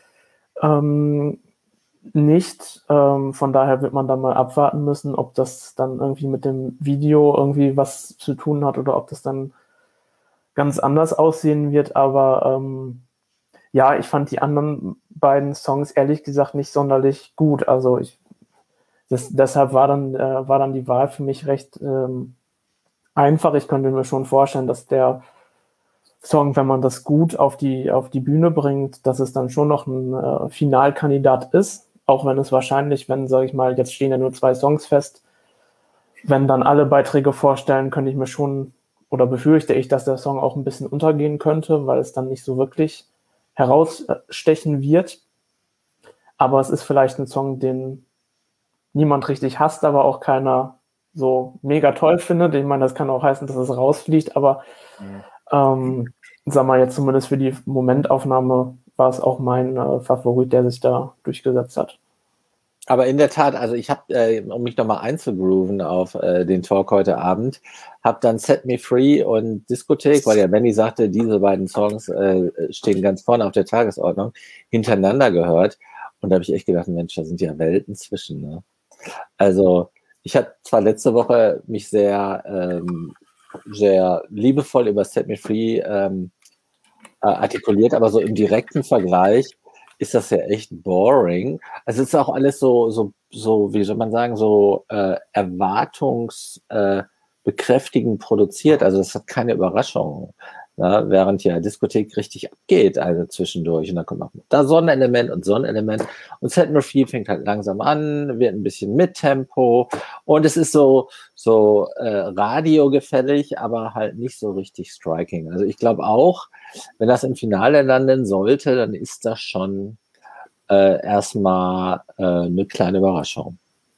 ähm, nicht. Ähm, von daher wird man dann mal abwarten müssen, ob das dann irgendwie mit dem Video irgendwie was zu tun hat oder ob das dann ganz anders aussehen wird. Aber ähm, ja, ich fand die anderen beiden Songs ehrlich gesagt nicht sonderlich gut. Also ich, das, deshalb war dann, äh, war dann die Wahl für mich recht ähm, einfach. Ich könnte mir schon vorstellen, dass der Song, wenn man das gut auf die, auf die Bühne bringt, dass es dann schon noch ein äh, Finalkandidat ist. Auch wenn es wahrscheinlich, wenn, sage ich mal, jetzt stehen ja nur zwei Songs fest, wenn dann alle Beiträge vorstellen, könnte ich mir schon oder befürchte ich, dass der Song auch ein bisschen untergehen könnte, weil es dann nicht so wirklich herausstechen wird. Aber es ist vielleicht ein Song, den niemand richtig hasst, aber auch keiner so mega toll findet. Ich meine, das kann auch heißen, dass es rausfliegt, aber mhm. ähm, sag mal jetzt zumindest für die Momentaufnahme war es auch mein äh, Favorit, der sich da durchgesetzt hat. Aber in der Tat, also ich habe, äh, um mich nochmal einzugrooven auf äh, den Talk heute Abend, habe dann Set Me Free und Diskothek, weil ja Benny sagte, diese beiden Songs äh, stehen ganz vorne auf der Tagesordnung, hintereinander gehört. Und da habe ich echt gedacht, Mensch, da sind ja Welten zwischen. Ne? Also ich habe zwar letzte Woche mich sehr, ähm, sehr liebevoll über Set Me Free ähm, äh, artikuliert, aber so im direkten Vergleich ist das ja echt boring. Also es ist auch alles so, so, so, wie soll man sagen, so äh, erwartungsbekräftigend äh, produziert. Also es hat keine Überraschung. Ne? Während ja Diskothek richtig abgeht, also zwischendurch. Und dann kommt noch da so ein Element und so ein Element. Und Set Me Free fängt halt langsam an, wird ein bisschen mit Tempo. Und es ist so, so äh, radiogefällig, aber halt nicht so richtig striking. Also ich glaube auch, wenn das im Finale landen sollte, dann ist das schon äh, erstmal äh, eine kleine Überraschung.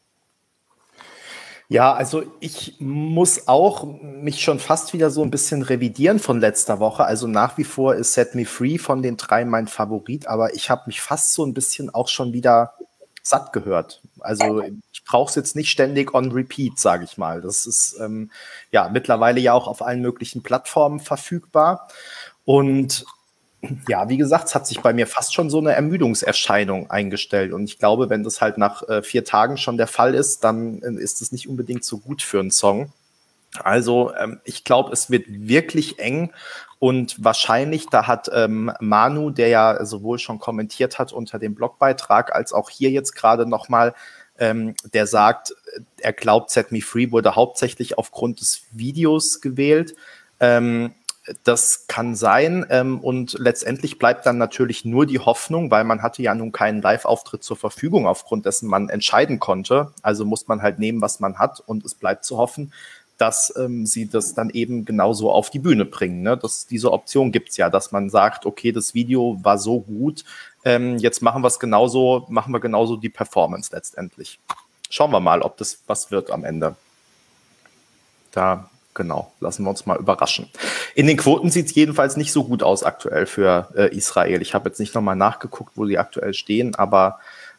Ja, also ich muss auch mich schon fast wieder so ein bisschen revidieren von letzter Woche. Also nach wie vor ist Set Me Free von den drei mein Favorit, aber ich habe mich fast so ein bisschen auch schon wieder satt gehört. Also ich brauche es jetzt nicht ständig on repeat, sage ich mal. Das ist ähm, ja mittlerweile ja auch auf allen möglichen Plattformen verfügbar. Und ja, wie gesagt, es hat sich bei mir fast schon so eine Ermüdungserscheinung eingestellt. Und ich glaube, wenn das halt nach äh, vier Tagen schon der Fall ist, dann äh, ist es nicht unbedingt so gut für einen Song. Also ähm, ich glaube, es wird wirklich eng. Und wahrscheinlich, da hat ähm, Manu, der ja sowohl schon kommentiert hat unter dem Blogbeitrag, als auch hier jetzt gerade nochmal, ähm, der sagt, er glaubt, Set Me Free wurde hauptsächlich aufgrund des Videos gewählt. Ähm, Das kann sein ähm, und letztendlich bleibt dann natürlich nur die Hoffnung, weil man hatte ja nun keinen Live-Auftritt zur Verfügung, aufgrund dessen man entscheiden konnte. Also muss man halt nehmen, was man hat und es bleibt zu hoffen, dass ähm, sie das dann eben genauso auf die Bühne bringen. Ne? Das, diese Option gibt's ja, dass man sagt, okay, das Video war so gut, ähm, jetzt machen wir es genauso, machen wir genauso die Performance letztendlich. Schauen wir mal, ob das was wird am Ende. Da Genau, lassen wir uns mal überraschen. In den Quoten sieht es jedenfalls nicht so gut aus aktuell für äh, Israel. Ich habe jetzt nicht nochmal nachgeguckt, wo sie aktuell stehen, aber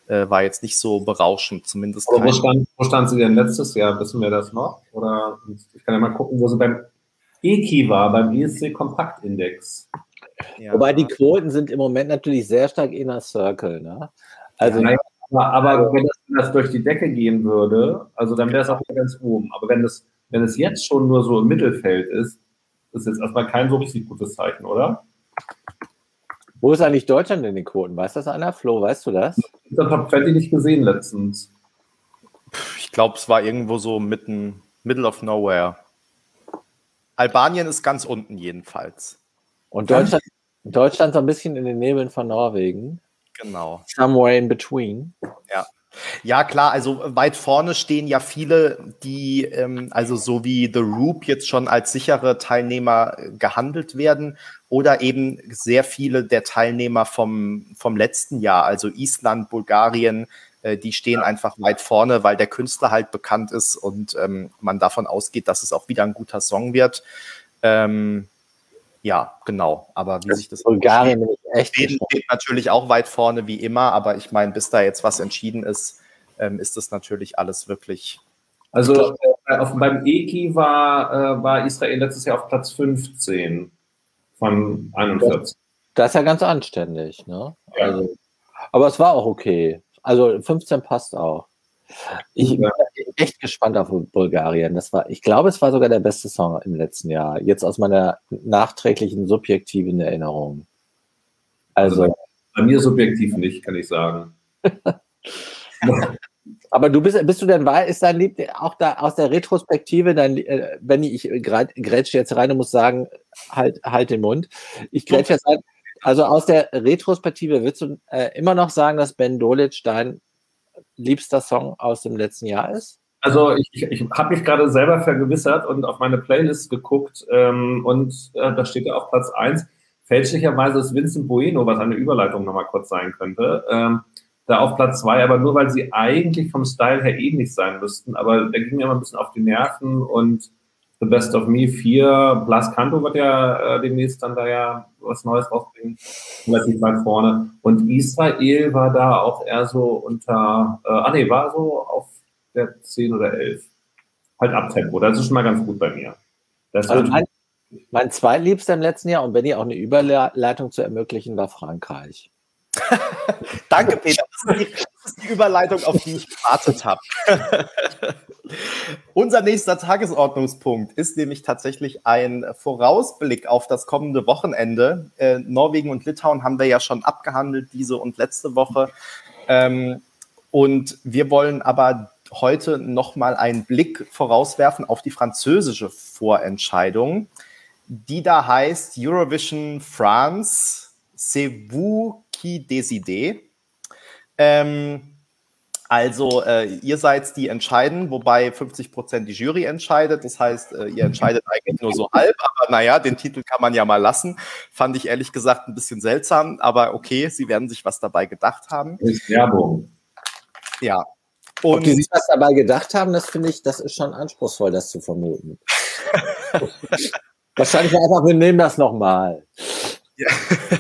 äh, war jetzt nicht so berauschend, zumindest. Wo stand, wo stand sie denn letztes Jahr? Wissen wir das noch? Oder ich kann ja mal gucken, wo sie beim E K I war, beim E S C Kompaktindex. Ja. Wobei die Quoten sind im Moment natürlich sehr stark Inner Circle, ne? Also ja, aber, aber wenn, das, wenn das durch die Decke gehen würde, also dann wäre es auch ganz oben. Aber wenn das, wenn es jetzt schon nur so im Mittelfeld ist, ist jetzt erstmal kein so richtig gutes Zeichen, oder? Wo ist eigentlich Deutschland in den Quoten? Weiß das einer? Flo, weißt du das? Ich habe Freddy nicht gesehen letztens. Ich glaube, es war irgendwo so mitten, middle of nowhere. Albanien ist ganz unten jedenfalls. Und Deutschland, Deutschland so ein bisschen in den Nebeln von Norwegen. Genau. Somewhere in between. Ja. Ja, klar, also weit vorne stehen ja viele, die, ähm, also so wie The Roop jetzt schon als sichere Teilnehmer gehandelt werden oder eben sehr viele der Teilnehmer vom, vom letzten Jahr, also Island, Bulgarien, äh, die stehen einfach weit vorne, weil der Künstler halt bekannt ist und ähm, man davon ausgeht, dass es auch wieder ein guter Song wird. Ähm, Ja, genau. Aber wie das sich das Bulgarien nämlich echt steht, steht natürlich auch weit vorne wie immer. Aber ich meine, bis da jetzt was entschieden ist, ähm, ist das natürlich alles wirklich. Also äh, auf, beim E K I war, äh, war Israel letztes Jahr auf Platz fünfzehn von einundvierzig. Das ist ja ganz anständig, ne? Ja. Also, aber es war auch okay. Also fünfzehn passt auch. Ich Ja. bin echt gespannt auf Bulgarien. Das war, ich glaube, es war sogar der beste Song im letzten Jahr. Jetzt aus meiner nachträglichen subjektiven Erinnerung. Also, also bei mir subjektiv nicht, kann ich sagen. Aber du bist, bist du denn wahr, ist dein Lieb auch da aus der Retrospektive, dein, äh, Benni, ich grätsche jetzt rein und muss sagen, halt, halt den Mund. Ich grätsche jetzt rein. Also aus der Retrospektive würdest du äh, immer noch sagen, dass Ben Dolic dein liebster Song aus dem letzten Jahr ist? Also ich, ich, ich habe mich gerade selber vergewissert und auf meine Playlist geguckt ähm, und äh, da steht ja auf Platz eins. Fälschlicherweise ist Vincent Bueno, was eine Überleitung nochmal kurz sein könnte, ähm, da auf Platz zwei, aber nur weil sie eigentlich vom Style her ähnlich sein müssten, aber der ging mir immer ein bisschen auf die Nerven und The Best of Me vier, Blas Canto wird ja äh, demnächst dann da ja was Neues rausbringen, relativ weit vorne. Und Israel war da auch eher so unter, äh, ah nee, war so auf der zehn oder elf. Halt Abtempo, das ist schon mal ganz gut bei mir. Das also mein, mein zweitliebster im letzten Jahr, und Benni auch eine Überleitung zu ermöglichen, war Frankreich. Danke, Peter. Das ist, die, das ist die Überleitung, auf die ich gewartet habe. Unser nächster Tagesordnungspunkt ist nämlich tatsächlich ein Vorausblick auf das kommende Wochenende. Äh, Norwegen und Litauen haben wir ja schon abgehandelt, diese und letzte Woche. Ähm, und wir wollen aber heute nochmal einen Blick vorauswerfen auf die französische Vorentscheidung, die da heißt Eurovision France, c'est vous qui décidez. Ähm, also äh, ihr seid die entscheiden, wobei fünfzig Prozent die Jury entscheidet. Das heißt, äh, ihr entscheidet eigentlich nur so halb. Aber naja, den Titel kann man ja mal lassen. Fand ich ehrlich gesagt ein bisschen seltsam. Aber okay, sie werden sich was dabei gedacht haben. Das ist Werbung. Ja. Und ob die sich was dabei gedacht haben, das finde ich, das ist schon anspruchsvoll, das zu vermuten. Wahrscheinlich einfach, wir nehmen das nochmal. Ja.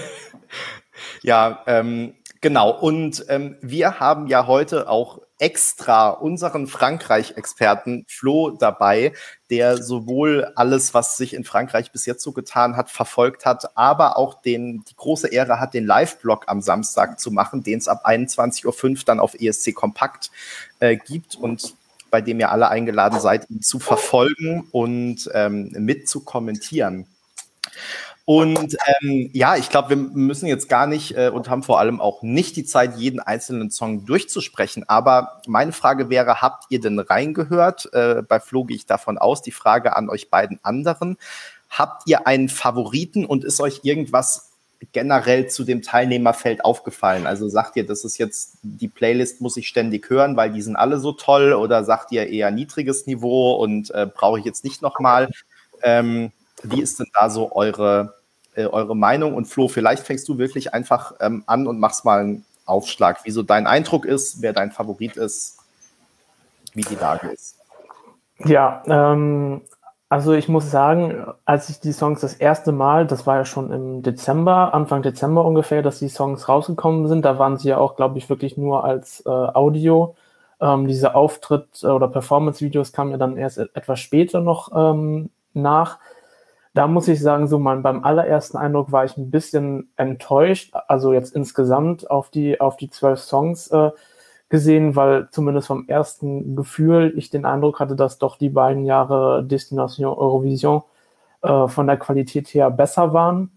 Ja, ähm, genau. Und ähm, wir haben ja heute auch extra unseren Frankreich-Experten Flo dabei, der sowohl alles, was sich in Frankreich bis jetzt so getan hat, verfolgt hat, aber auch den, die große Ehre hat, den Live-Blog am Samstag zu machen, den es ab einundzwanzig Uhr fünf dann auf E S C Kompakt äh, gibt und bei dem ihr alle eingeladen seid, ihn zu verfolgen und ähm, mit zu kommentieren. Und ähm, ja, ich glaube, wir müssen jetzt gar nicht äh, und haben vor allem auch nicht die Zeit, jeden einzelnen Song durchzusprechen. Aber meine Frage wäre, habt ihr denn reingehört? Äh, bei Flo gehe ich davon aus. Die Frage an euch beiden anderen. Habt ihr einen Favoriten und ist euch irgendwas generell zu dem Teilnehmerfeld aufgefallen? Also sagt ihr, das ist jetzt, die Playlist muss ich ständig hören, weil die sind alle so toll? Oder sagt ihr eher niedriges Niveau und äh, brauche ich jetzt nicht nochmal? Ähm, wie ist denn da so eure eure Meinung? Und Flo, vielleicht fängst du wirklich einfach ähm, an und machst mal einen Aufschlag, wie so dein Eindruck ist, wer dein Favorit ist, wie die Lage ist. Ja, ähm, Also ich muss sagen, als ich die Songs das erste Mal, das war ja schon im Dezember, Anfang Dezember ungefähr, dass die Songs rausgekommen sind, da waren sie ja auch, glaube ich, wirklich nur als äh, Audio. Ähm, diese Auftritt- oder Performance-Videos kamen ja dann erst etwas später noch ähm, nach. Da muss ich sagen, so mein, beim allerersten Eindruck war ich ein bisschen enttäuscht, also jetzt insgesamt auf die, auf die zwölf Songs äh, gesehen, weil zumindest vom ersten Gefühl ich den Eindruck hatte, dass doch die beiden Jahre Destination Eurovision äh, von der Qualität her besser waren.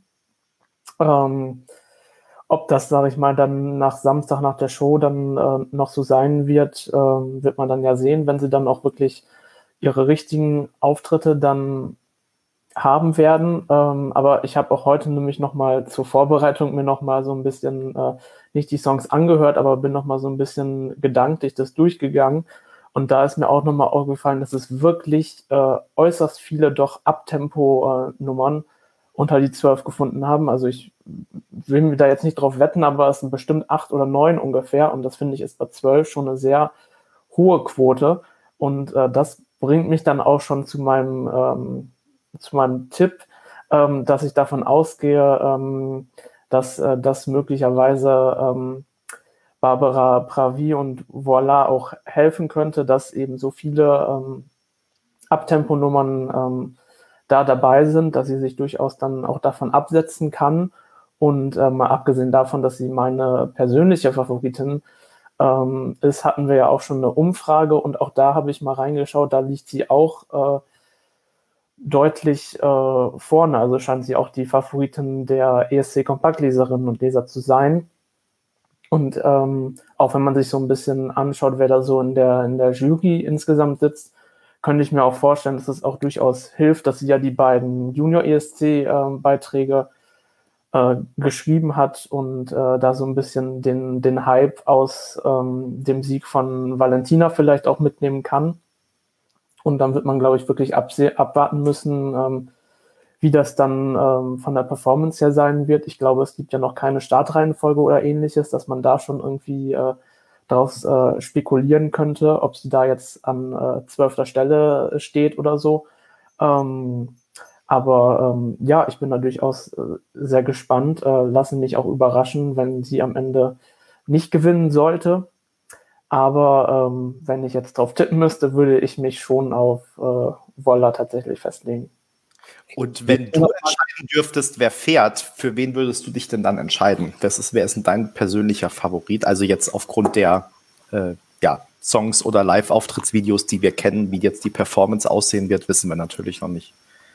Ähm, ob das, sage ich mal, dann nach Samstag nach der Show dann äh, noch so sein wird, äh, wird man dann ja sehen, wenn sie dann auch wirklich ihre richtigen Auftritte dann haben werden. Ähm, aber ich habe auch heute nämlich nochmal zur Vorbereitung mir nochmal so ein bisschen, äh, nicht die Songs angehört, aber bin nochmal so ein bisschen gedanklich das durchgegangen. Und da ist mir auch nochmal aufgefallen, dass es wirklich äh, äußerst viele doch Abtempo-Nummern unter die zwölf gefunden haben. Also ich will mir da jetzt nicht drauf wetten, aber es sind bestimmt acht oder neun ungefähr. Und das finde ich ist bei zwölf schon eine sehr hohe Quote. Und äh, das bringt mich dann auch schon zu meinem ähm, zu meinem Tipp, ähm, dass ich davon ausgehe, ähm, dass äh, das möglicherweise ähm, Barbara Pravi und Voila auch helfen könnte, dass eben so viele ähm, Abtempo-Nummern ähm, da dabei sind, dass sie sich durchaus dann auch davon absetzen kann. Und äh, mal abgesehen davon, dass sie meine persönliche Favoritin ähm, ist, hatten wir ja auch schon eine Umfrage und auch da habe ich mal reingeschaut, da liegt sie auch äh, deutlich äh, vorne, also scheint sie auch die Favoritin der E S C-Kompaktleserinnen und Leser zu sein. Und ähm, auch wenn man sich so ein bisschen anschaut, wer da so in der, in der Jury insgesamt sitzt, könnte ich mir auch vorstellen, dass es auch durchaus hilft, dass sie ja die beiden Junior-E S C-Beiträge äh, geschrieben hat und äh, da so ein bisschen den, den Hype aus ähm, dem Sieg von Valentina vielleicht auch mitnehmen kann. Und dann wird man, glaube ich, wirklich abse- abwarten müssen, ähm, wie das dann ähm, von der Performance her sein wird. Ich glaube, es gibt ja noch keine Startreihenfolge oder ähnliches, dass man da schon irgendwie äh, daraus äh, spekulieren könnte, ob sie da jetzt an zwölfter äh, Stelle steht oder so. Ähm, aber ähm, ja, ich bin da durchaus äh, sehr gespannt. Äh, lasse mich auch überraschen, wenn sie am Ende nicht gewinnen sollte. Aber ähm, wenn ich jetzt drauf tippen müsste, würde ich mich schon auf äh, Voila tatsächlich festlegen. Und wenn du entscheiden dürftest, wer fährt, für wen würdest du dich denn dann entscheiden? Das ist, wer ist denn dein persönlicher Favorit? Also jetzt aufgrund der äh, ja, Songs oder Live-Auftrittsvideos, die wir kennen, wie jetzt die Performance aussehen wird, wissen wir natürlich noch nicht.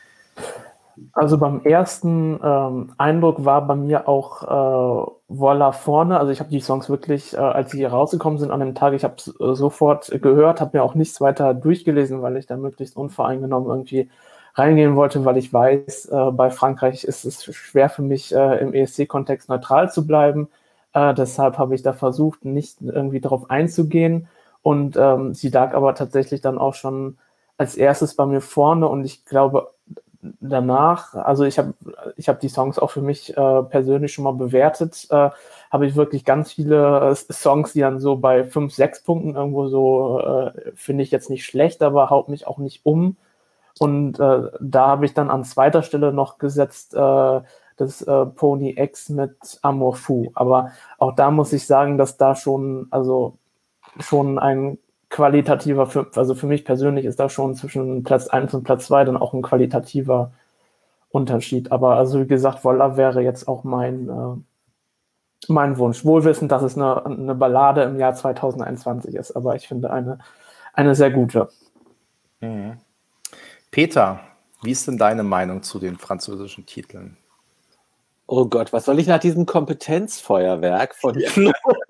Also beim ersten ähm, Eindruck war bei mir auch äh, Voila vorne. Also ich habe die Songs wirklich, äh, als sie rausgekommen sind an dem Tag, ich habe es äh, sofort gehört, habe mir auch nichts weiter durchgelesen, weil ich da möglichst unvoreingenommen irgendwie reingehen wollte, weil ich weiß, äh, bei Frankreich ist es schwer für mich, äh, im E S C-Kontext neutral zu bleiben. Äh, deshalb habe ich da versucht, nicht irgendwie darauf einzugehen. Und ähm, sie lag aber tatsächlich dann auch schon als erstes bei mir vorne und ich glaube, danach, also ich habe ich hab die Songs auch für mich äh, persönlich schon mal bewertet, äh, habe ich wirklich ganz viele äh, Songs, die dann so bei fünf, sechs Punkten irgendwo so, äh, finde ich jetzt nicht schlecht, aber haut mich auch nicht um. Und äh, da habe ich dann an zweiter Stelle noch gesetzt, äh, das äh, Pony X mit Amour Fou. Aber auch da muss ich sagen, dass da schon, also schon ein qualitativer, für, also für mich persönlich ist da schon zwischen Platz eins und Platz zwei dann auch ein qualitativer Unterschied. Aber also wie gesagt, Voila wäre jetzt auch mein, äh, mein Wunsch. Wohlwissend, dass es eine, eine Ballade im Jahr zweitausendeinundzwanzig ist, aber ich finde eine, eine sehr gute. Mhm. Peter, wie ist denn deine Meinung zu den französischen Titeln? Oh Gott, was soll ich nach diesem Kompetenzfeuerwerk von Flo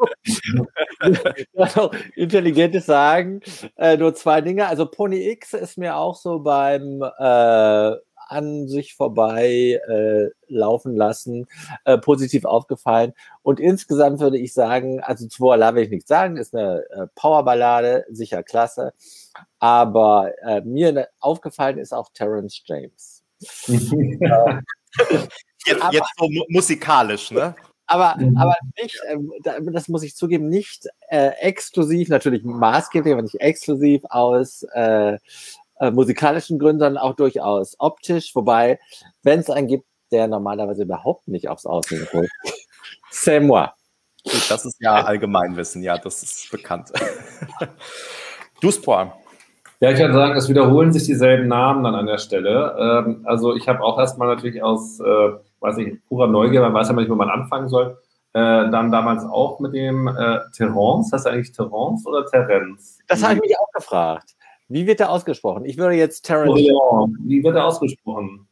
noch Intelligentes sagen? Äh, nur zwei Dinge. Also Pony X ist mir auch so beim äh, an sich vorbei äh, laufen lassen äh, positiv aufgefallen. Und insgesamt würde ich sagen, also zu Voila will ich nichts sagen, ist eine äh, Powerballade, sicher klasse. Aber äh, mir aufgefallen ist auch Terence James. äh, Jetzt, aber, jetzt so mu- musikalisch, ne? Aber, aber nicht, äh, das muss ich zugeben, nicht äh, exklusiv, natürlich maßgeblich, aber nicht exklusiv aus, äh, äh, musikalischen Gründen, sondern auch durchaus optisch. Wobei, wenn es einen gibt, der normalerweise überhaupt nicht aufs Aussehen guckt, c'est moi. Gut, das ist ja Allgemeinwissen, ja, das ist bekannt. Du, Spor. Ja, ich würde sagen, es wiederholen sich dieselben Namen dann an der Stelle. Ähm, also ich habe auch erstmal natürlich aus, äh, weiß ich, purer Neugier, man weiß ja nicht, wo man anfangen soll, äh, dann damals auch mit dem äh, Terence, heißt er eigentlich Terence oder Terence? Das habe ich mich auch gefragt. Wie wird der ausgesprochen? Ich würde jetzt Terence... Oh, ja. Wie wird er ausgesprochen?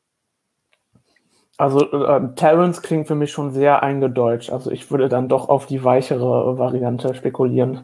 Also äh, Terence klingt für mich schon sehr eingedeutscht. Also ich würde dann doch auf die weichere Variante spekulieren.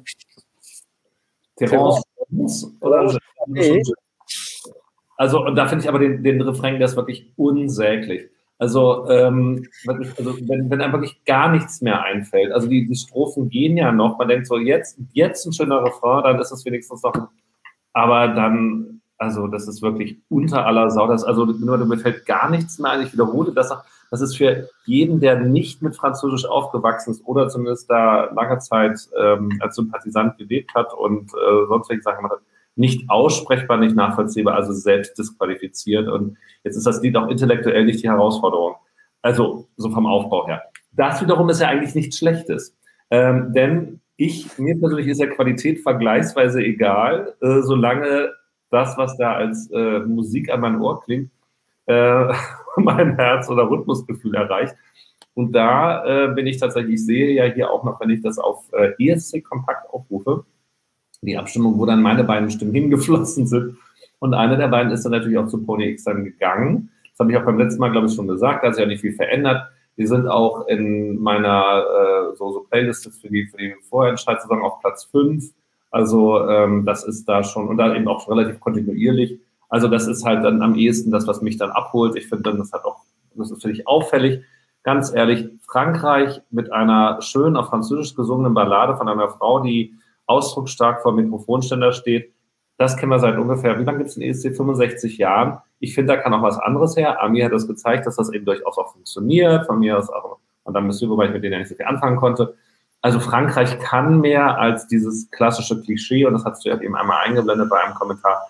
Terence oder? Nee. Also, und da finde ich aber den, den Refrain, der ist wirklich unsäglich. Also, ähm, also wenn, wenn einem wirklich gar nichts mehr einfällt, also die, die Strophen gehen ja noch, man denkt so, jetzt, jetzt ein schöner Refrain, dann ist es wenigstens noch, aber dann, also das ist wirklich unter aller Sau, das, also nur, mir fällt gar nichts mehr ein, ich wiederhole das, das ist für jeden, der nicht mit Französisch aufgewachsen ist oder zumindest da lange Zeit ähm, als Sympathisant gelebt hat und äh, sonst welche Sachen gemacht hat, nicht aussprechbar, nicht nachvollziehbar, also selbst disqualifiziert. Und jetzt ist das Lied auch intellektuell nicht die Herausforderung. Also so vom Aufbau her. Das wiederum ist ja eigentlich nichts Schlechtes. Ähm, denn ich, mir persönlich ist ja Qualität vergleichsweise egal, äh, solange das, was da als äh, Musik an mein Ohr klingt, äh, mein Herz- oder Rhythmusgefühl erreicht. Und da äh, bin ich tatsächlich, ich sehe ja hier auch noch, wenn ich das auf äh, E S C Kompakt aufrufe, die Abstimmung, wo dann meine beiden Stimmen hingeflossen sind. Und eine der beiden ist dann natürlich auch zu Pony X dann gegangen. Das habe ich auch beim letzten Mal, glaube ich, schon gesagt. Da hat sich ja nicht viel verändert. Die sind auch in meiner äh, so, so Playlists für die, für die Vorentscheidssaison auf Platz fünf. Also ähm, das ist da schon, und da eben auch schon relativ kontinuierlich. Also das ist halt dann am ehesten das, was mich dann abholt. Ich finde dann, das hat auch, das ist für dich auffällig. Ganz ehrlich, Frankreich mit einer schön auf Französisch gesungenen Ballade von einer Frau, die ausdrucksstark vor dem Mikrofonständer steht. Das kennen wir seit ungefähr, wie lange gibt es den E S C? fünfundsechzig Jahren. Ich finde, da kann auch was anderes her. Ami hat das gezeigt, dass das eben durchaus auch funktioniert. Von mir aus auch, und dann müsst ihr, wobei ich mit denen ja nicht so viel anfangen konnte. Also Frankreich kann mehr als dieses klassische Klischee, und das hast du ja eben einmal eingeblendet bei einem Kommentar.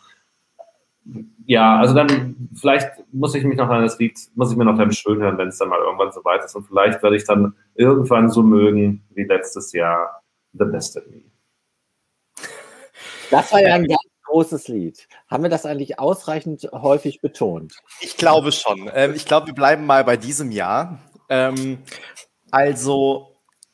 Ja, also dann, vielleicht muss ich mich noch an das Lied, muss ich mir noch dann schön hören, wenn es dann mal irgendwann so weit ist. Und vielleicht werde ich dann irgendwann so mögen wie letztes Jahr The Best of Me. Das war ja ein ganz großes Lied. Haben wir das eigentlich ausreichend häufig betont? Ich glaube schon. Ähm, ich glaube, wir bleiben mal bei diesem Jahr. Ähm, also,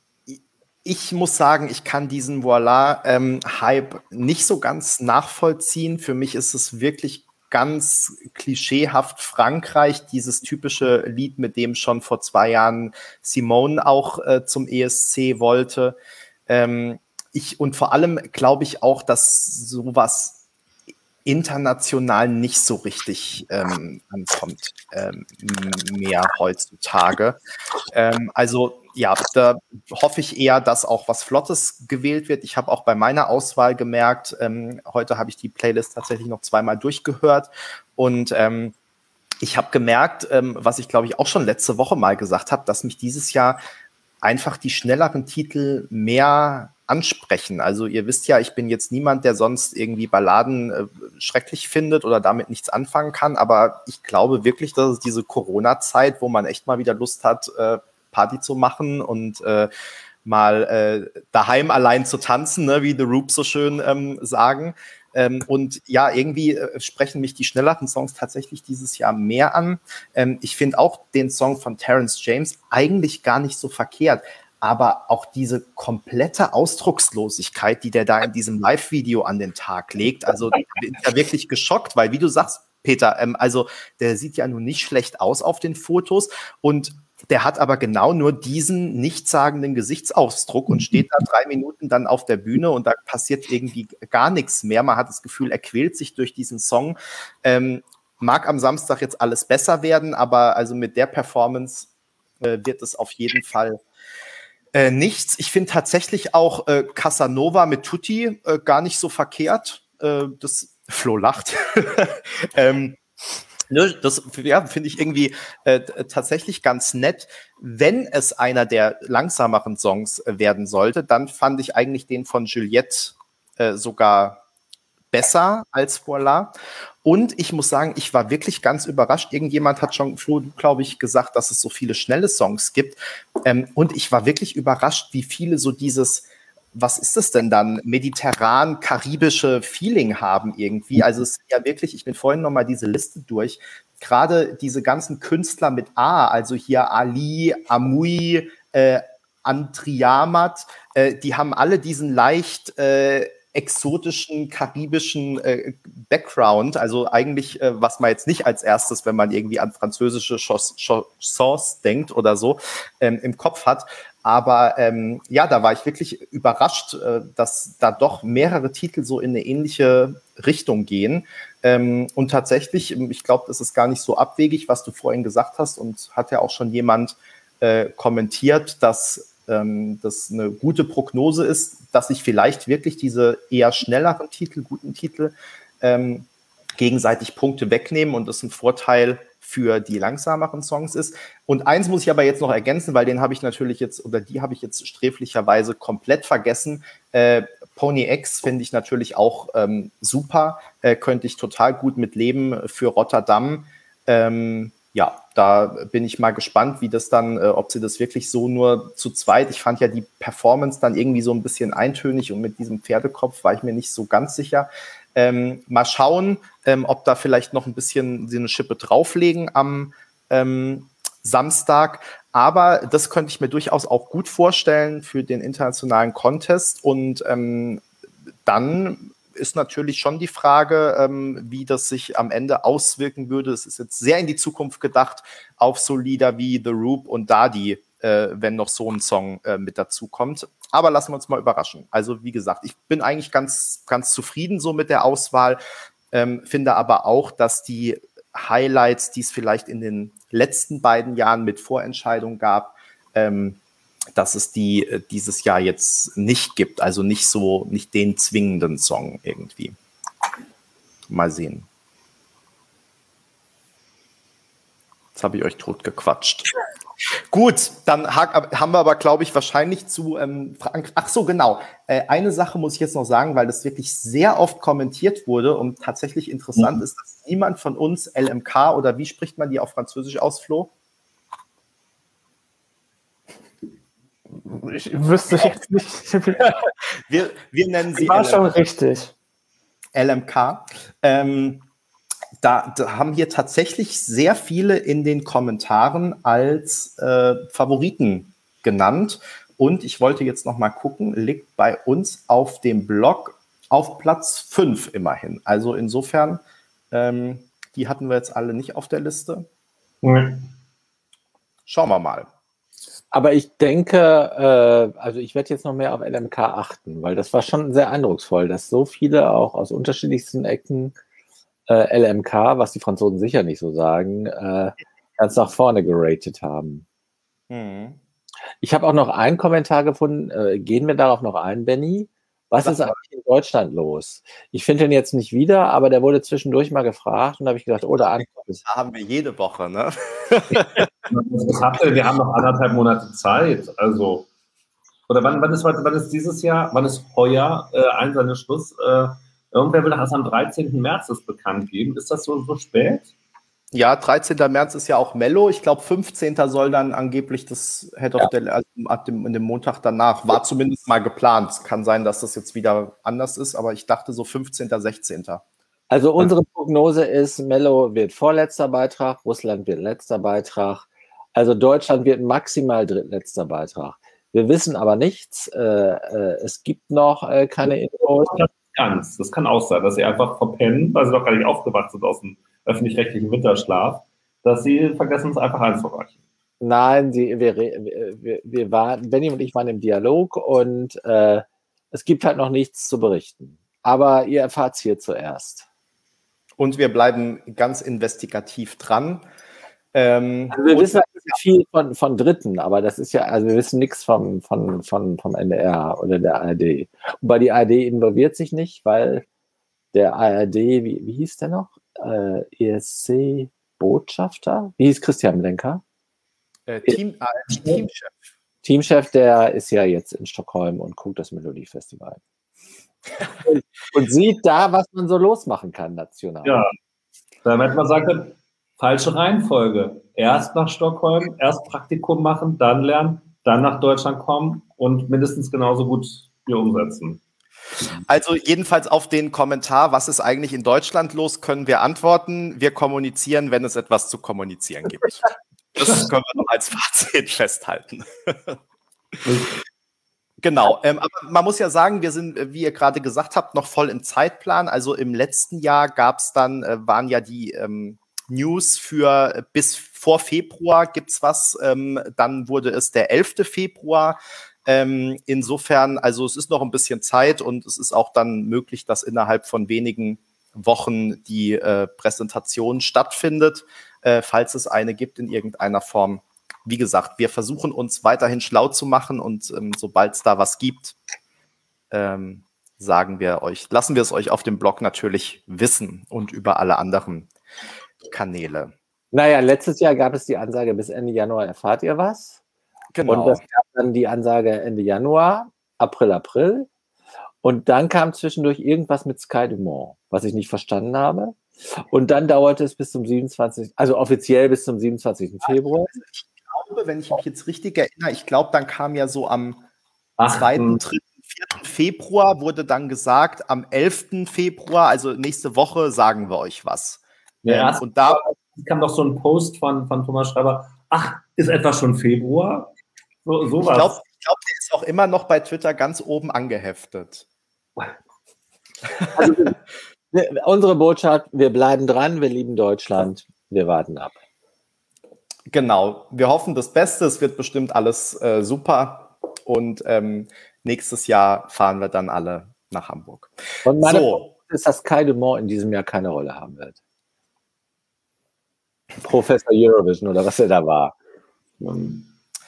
ich muss sagen, ich kann diesen Voila-Hype ähm, nicht so ganz nachvollziehen. Für mich ist es wirklich ganz klischeehaft Frankreich, dieses typische Lied, mit dem schon vor zwei Jahren Simone auch äh, zum E S C wollte. Ähm, Ich, und vor allem glaube ich auch, dass sowas international nicht so richtig ähm, ankommt ähm, mehr heutzutage. Ähm, also ja, da hoffe ich eher, dass auch was Flottes gewählt wird. Ich habe auch bei meiner Auswahl gemerkt, ähm, heute habe ich die Playlist tatsächlich noch zweimal durchgehört und ähm, ich habe gemerkt, ähm, was ich glaube ich auch schon letzte Woche mal gesagt habe, dass mich dieses Jahr einfach die schnelleren Titel mehr ansprechen. Also ihr wisst ja, ich bin jetzt niemand, der sonst irgendwie Balladen äh, schrecklich findet oder damit nichts anfangen kann, aber ich glaube wirklich, dass es diese Corona-Zeit, wo man echt mal wieder Lust hat, äh, Party zu machen und äh, mal äh, daheim allein zu tanzen, ne, wie The Roops so schön ähm, sagen. Ähm, und ja, irgendwie äh, sprechen mich die schnelleren Songs tatsächlich dieses Jahr mehr an. Ähm, ich finde auch den Song von Terence James eigentlich gar nicht so verkehrt. Aber auch diese komplette Ausdruckslosigkeit, die der da in diesem Live-Video an den Tag legt, also ich bin ja wirklich geschockt, weil wie du sagst, Peter, ähm, also der sieht ja nun nicht schlecht aus auf den Fotos und der hat aber genau nur diesen nichtssagenden Gesichtsausdruck und steht da drei Minuten dann auf der Bühne und da passiert irgendwie gar nichts mehr. Man hat das Gefühl, er quält sich durch diesen Song. Ähm, mag am Samstag jetzt alles besser werden, aber also mit der Performance äh, wird es auf jeden Fall Äh, nichts. Ich finde tatsächlich auch äh, Casanova mit Tutti äh, gar nicht so verkehrt. Äh, das Flo lacht. ähm, ne, das ja, finde ich irgendwie äh, tatsächlich ganz nett. Wenn es einer der langsameren Songs äh, werden sollte, dann fand ich eigentlich den von Juliette äh, sogar besser als Voila. Und ich muss sagen, ich war wirklich ganz überrascht. Irgendjemand hat schon, Flo, glaube ich, gesagt, dass es so viele schnelle Songs gibt. Ähm, und ich war wirklich überrascht, wie viele so dieses, was ist das denn dann, mediterran-karibische Feeling haben irgendwie. Also es ist ja wirklich, ich bin vorhin noch mal diese Liste durch, gerade diese ganzen Künstler mit A, also hier Ali, Amui, äh, Antriamat, äh, die haben alle diesen leicht äh, exotischen, karibischen äh, Background, also eigentlich, äh, was man jetzt nicht als erstes, wenn man irgendwie an französische Chansons denkt oder so, ähm, im Kopf hat. Aber ähm, ja, da war ich wirklich überrascht, äh, dass da doch mehrere Titel so in eine ähnliche Richtung gehen. Ähm, und tatsächlich, ich glaube, das ist gar nicht so abwegig, was du vorhin gesagt hast, und hat ja auch schon jemand äh, kommentiert, dass ähm, das eine gute Prognose ist, dass sich vielleicht wirklich diese eher schnelleren Titel, guten Titel, ähm, gegenseitig Punkte wegnehmen und das ein Vorteil für die langsameren Songs ist. Und eins muss ich aber jetzt noch ergänzen, weil den habe ich natürlich jetzt, oder die habe ich jetzt sträflicherweise komplett vergessen. Äh, Pony X finde ich natürlich auch ähm, super, äh, könnte ich total gut mit leben für Rotterdam. Ähm, ja, da bin ich mal gespannt, wie das dann, äh, ob sie das wirklich so nur zu zweit, ich fand ja die Performance dann irgendwie so ein bisschen eintönig und mit diesem Pferdekopf war ich mir nicht so ganz sicher. Ähm, mal schauen, ähm, ob da vielleicht noch ein bisschen eine Schippe drauflegen am ähm, Samstag. Aber das könnte ich mir durchaus auch gut vorstellen für den internationalen Contest. Und ähm, dann ist natürlich schon die Frage, ähm, wie das sich am Ende auswirken würde. Es ist jetzt sehr in die Zukunft gedacht, auf so Lieder wie The Roop und Dadi, äh, wenn noch so ein Song äh, mit dazu kommt. Aber lassen wir uns mal überraschen. Also wie gesagt, ich bin eigentlich ganz, ganz zufrieden so mit der Auswahl, ähm, finde aber auch, dass die Highlights, die es vielleicht in den letzten beiden Jahren mit Vorentscheidung gab, ähm, dass es die äh, dieses Jahr jetzt nicht gibt. Also nicht so, nicht den zwingenden Song irgendwie. Mal sehen. Jetzt habe ich euch tot gequatscht. Gut, dann haben wir aber, glaube ich, wahrscheinlich zu ähm, Frank. Ach so, genau. Äh, eine Sache muss ich jetzt noch sagen, weil das wirklich sehr oft kommentiert wurde und tatsächlich interessant mhm. ist, dass niemand von uns L M K oder wie spricht man die auf Französisch aus, Flo? Ich wüsste jetzt nicht. wir, wir nennen sie. War L M K. Schon richtig. L M K. Ähm, Da, da haben hier tatsächlich sehr viele in den Kommentaren als äh, Favoriten genannt. Und ich wollte jetzt noch mal gucken, liegt bei uns auf dem Blog auf Platz fünf immerhin. Also insofern, ähm, die hatten wir jetzt alle nicht auf der Liste. Mhm. Schauen wir mal. Aber ich denke, äh, also ich werde jetzt noch mehr auf L M K achten, weil das war schon sehr eindrucksvoll, dass so viele auch aus unterschiedlichsten Ecken Äh, L M K, was die Franzosen sicher nicht so sagen, äh, ganz nach vorne geratet haben. Mhm. Ich habe auch noch einen Kommentar gefunden, äh, gehen wir darauf noch ein, Benny? Was Sag ist mal. eigentlich in Deutschland los? Ich finde den jetzt nicht wieder, aber der wurde zwischendurch mal gefragt und da habe ich gedacht, oh, da haben wir jede Woche, ne? Was habt ihr? Wir haben noch anderthalb Monate Zeit, also oder wann, wann, ist, wann ist dieses Jahr, wann ist heuer äh, Einsendeschluss? Äh, Irgendwer will das am dreizehnten März das bekannt geben. Ist das so, so spät? Ja, dreizehnten März ist ja auch Mello. Ich glaube, fünfzehnten soll dann angeblich das Head of ja. the, also ab dem, dem Montag danach, war zumindest mal geplant. Es kann sein, dass das jetzt wieder anders ist, aber ich dachte so fünfzehnten, sechzehnten Also unsere Prognose ist, Mello wird vorletzter Beitrag, Russland wird letzter Beitrag. Also Deutschland wird maximal drittletzter Beitrag. Wir wissen aber nichts. Äh, äh, es gibt noch äh, keine Infos. Ganz. Das kann auch sein, dass sie einfach verpennen, weil sie doch gar nicht aufgewacht sind aus dem öffentlich-rechtlichen Winterschlaf, dass sie vergessen, es einfach einzureichen. Nein, sie, wir, wir, wir waren, Benny und ich waren im Dialog und äh, es gibt halt noch nichts zu berichten. Aber ihr erfahrt es hier zuerst. Und wir bleiben ganz investigativ dran. Ähm, also wir wissen viel von, von Dritten, aber das ist ja, also wir wissen nichts vom, von, von, vom N D R oder der A R D. Wobei die A R D involviert sich nicht, weil der A R D, wie, wie hieß der noch? Äh, E S C-Botschafter? Wie hieß Christian Blenker? Äh, Team, äh, Teamchef. Teamchef, der ist ja jetzt in Stockholm und guckt das Melodiefestival. und sieht da, was man so losmachen kann national. Ja, damit man sagt, falsche Reihenfolge. Erst nach Stockholm, erst Praktikum machen, dann lernen, dann nach Deutschland kommen und mindestens genauso gut hier umsetzen. Also jedenfalls auf den Kommentar, was ist eigentlich in Deutschland los, können wir antworten. Wir kommunizieren, wenn es etwas zu kommunizieren gibt. Das können wir noch als Fazit festhalten. Genau, ähm, aber man muss ja sagen, wir sind, wie ihr gerade gesagt habt, noch voll im Zeitplan. Also im letzten Jahr gab es dann, äh, waren ja die ähm, News für äh, bis vor Februar gibt's was. Ähm, dann wurde es der elfte Februar. Ähm, insofern, also es ist noch ein bisschen Zeit und es ist auch dann möglich, dass innerhalb von wenigen Wochen die äh, Präsentation stattfindet, äh, falls es eine gibt in irgendeiner Form. Wie gesagt, wir versuchen uns weiterhin schlau zu machen und ähm, sobald es da was gibt, ähm, sagen wir euch, lassen wir es euch auf dem Blog natürlich wissen und über alle anderen Kanäle. Naja, letztes Jahr gab es die Ansage, bis Ende Januar erfahrt ihr was. Genau. Und das gab dann die Ansage Ende Januar, April, April. Und dann kam zwischendurch irgendwas mit Sky Dumont, was ich nicht verstanden habe. Und dann dauerte es bis zum siebenundzwanzigsten, also offiziell bis zum siebenundzwanzigsten Februar. Ich glaube, wenn ich mich jetzt richtig erinnere, ich glaube, dann kam ja so am zweiten, dritten, vierten Februar, wurde dann gesagt, am elften Februar, also nächste Woche, sagen wir euch was. Ja, ähm, und da kam noch so ein Post von, von Thomas Schreiber, ach, ist etwa schon Februar? So, sowas. Ich glaube, glaub, der ist auch immer noch bei Twitter ganz oben angeheftet. Also, wir, unsere Botschaft, wir bleiben dran, wir lieben Deutschland, wir warten ab. Genau, wir hoffen das Beste, es wird bestimmt alles äh, super und ähm, nächstes Jahr fahren wir dann alle nach Hamburg. Und meine so. Prognose ist, dass Sky Dumont in diesem Jahr keine Rolle haben wird. Professor Eurovision oder was er da war. Um,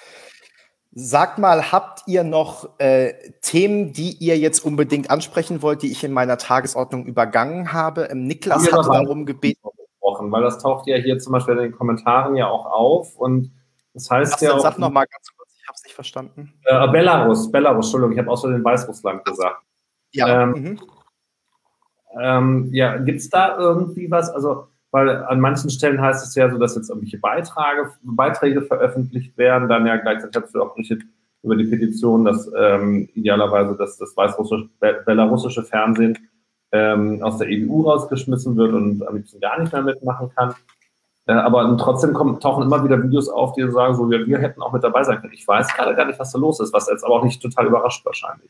Sagt mal, habt ihr noch äh, Themen, die ihr jetzt unbedingt ansprechen wollt, die ich in meiner Tagesordnung übergangen habe? Ähm, Niklas hat darum gebeten. Weil das taucht ja hier zum Beispiel in den Kommentaren ja auch auf und das heißt Was ja denn, auch... Sag noch mal ganz kurz, ich habe es nicht verstanden. Äh, Belarus, Belarus, Entschuldigung, ich habe außerdem Weißrussland gesagt. Ja, ähm, mhm. ähm, ja gibt es da irgendwie was, also... Weil an manchen Stellen heißt es ja so, dass jetzt irgendwelche Beiträge, Beiträge veröffentlicht werden, dann ja gleichzeitig hast du auch berichtet über die Petition, dass ähm, idealerweise dass das weißrussische, belarussische Fernsehen ähm, aus der E U rausgeschmissen wird und am liebsten gar nicht mehr mitmachen kann. Äh, aber trotzdem kommen, tauchen immer wieder Videos auf, die sagen, so, wir, wir hätten auch mit dabei sein können. Ich weiß gerade gar nicht, was da los ist, was jetzt aber auch nicht total überrascht wahrscheinlich.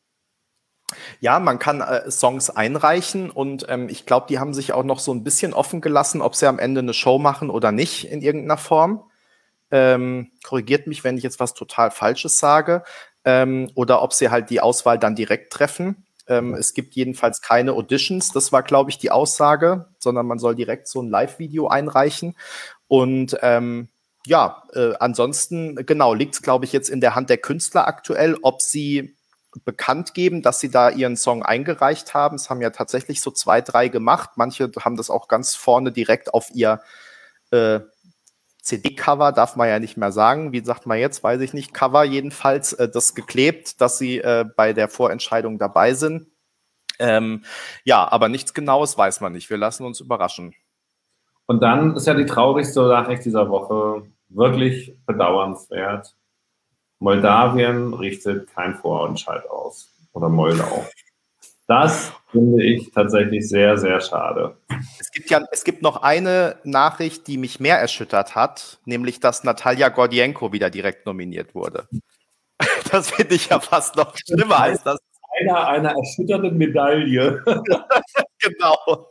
Ja, man kann äh, Songs einreichen und ähm, ich glaube, die haben sich auch noch so ein bisschen offen gelassen, ob sie am Ende eine Show machen oder nicht in irgendeiner Form. Ähm, korrigiert mich, wenn ich jetzt was total Falsches sage. Ähm, oder ob sie halt die Auswahl dann direkt treffen. Ähm, es gibt jedenfalls keine Auditions, das war, glaube ich, die Aussage, sondern man soll direkt so ein Live-Video einreichen. Und ähm, ja, äh, ansonsten, genau, liegt es, glaube ich, jetzt in der Hand der Künstler aktuell, ob sie bekannt geben, dass sie da ihren Song eingereicht haben. Es haben ja tatsächlich so zwei, drei gemacht. Manche haben das auch ganz vorne direkt auf ihr äh, C D-Cover, darf man ja nicht mehr sagen. Wie sagt man jetzt? Weiß ich nicht. Cover jedenfalls, äh, das geklebt, dass sie äh, bei der Vorentscheidung dabei sind. Ähm, ja, aber nichts Genaues weiß man nicht. Wir lassen uns überraschen. Und dann ist ja die traurigste Nachricht dieser Woche wirklich bedauernswert. Moldawien richtet kein Vorentscheid aus. Oder Moldau. Das finde ich tatsächlich sehr, sehr schade. Es gibt ja, es gibt noch eine Nachricht, die mich mehr erschüttert hat, nämlich, dass Natalia Gordienko wieder direkt nominiert wurde. Das finde ich ja fast noch schlimmer als das. Einer einer erschütternden Medaille. Genau.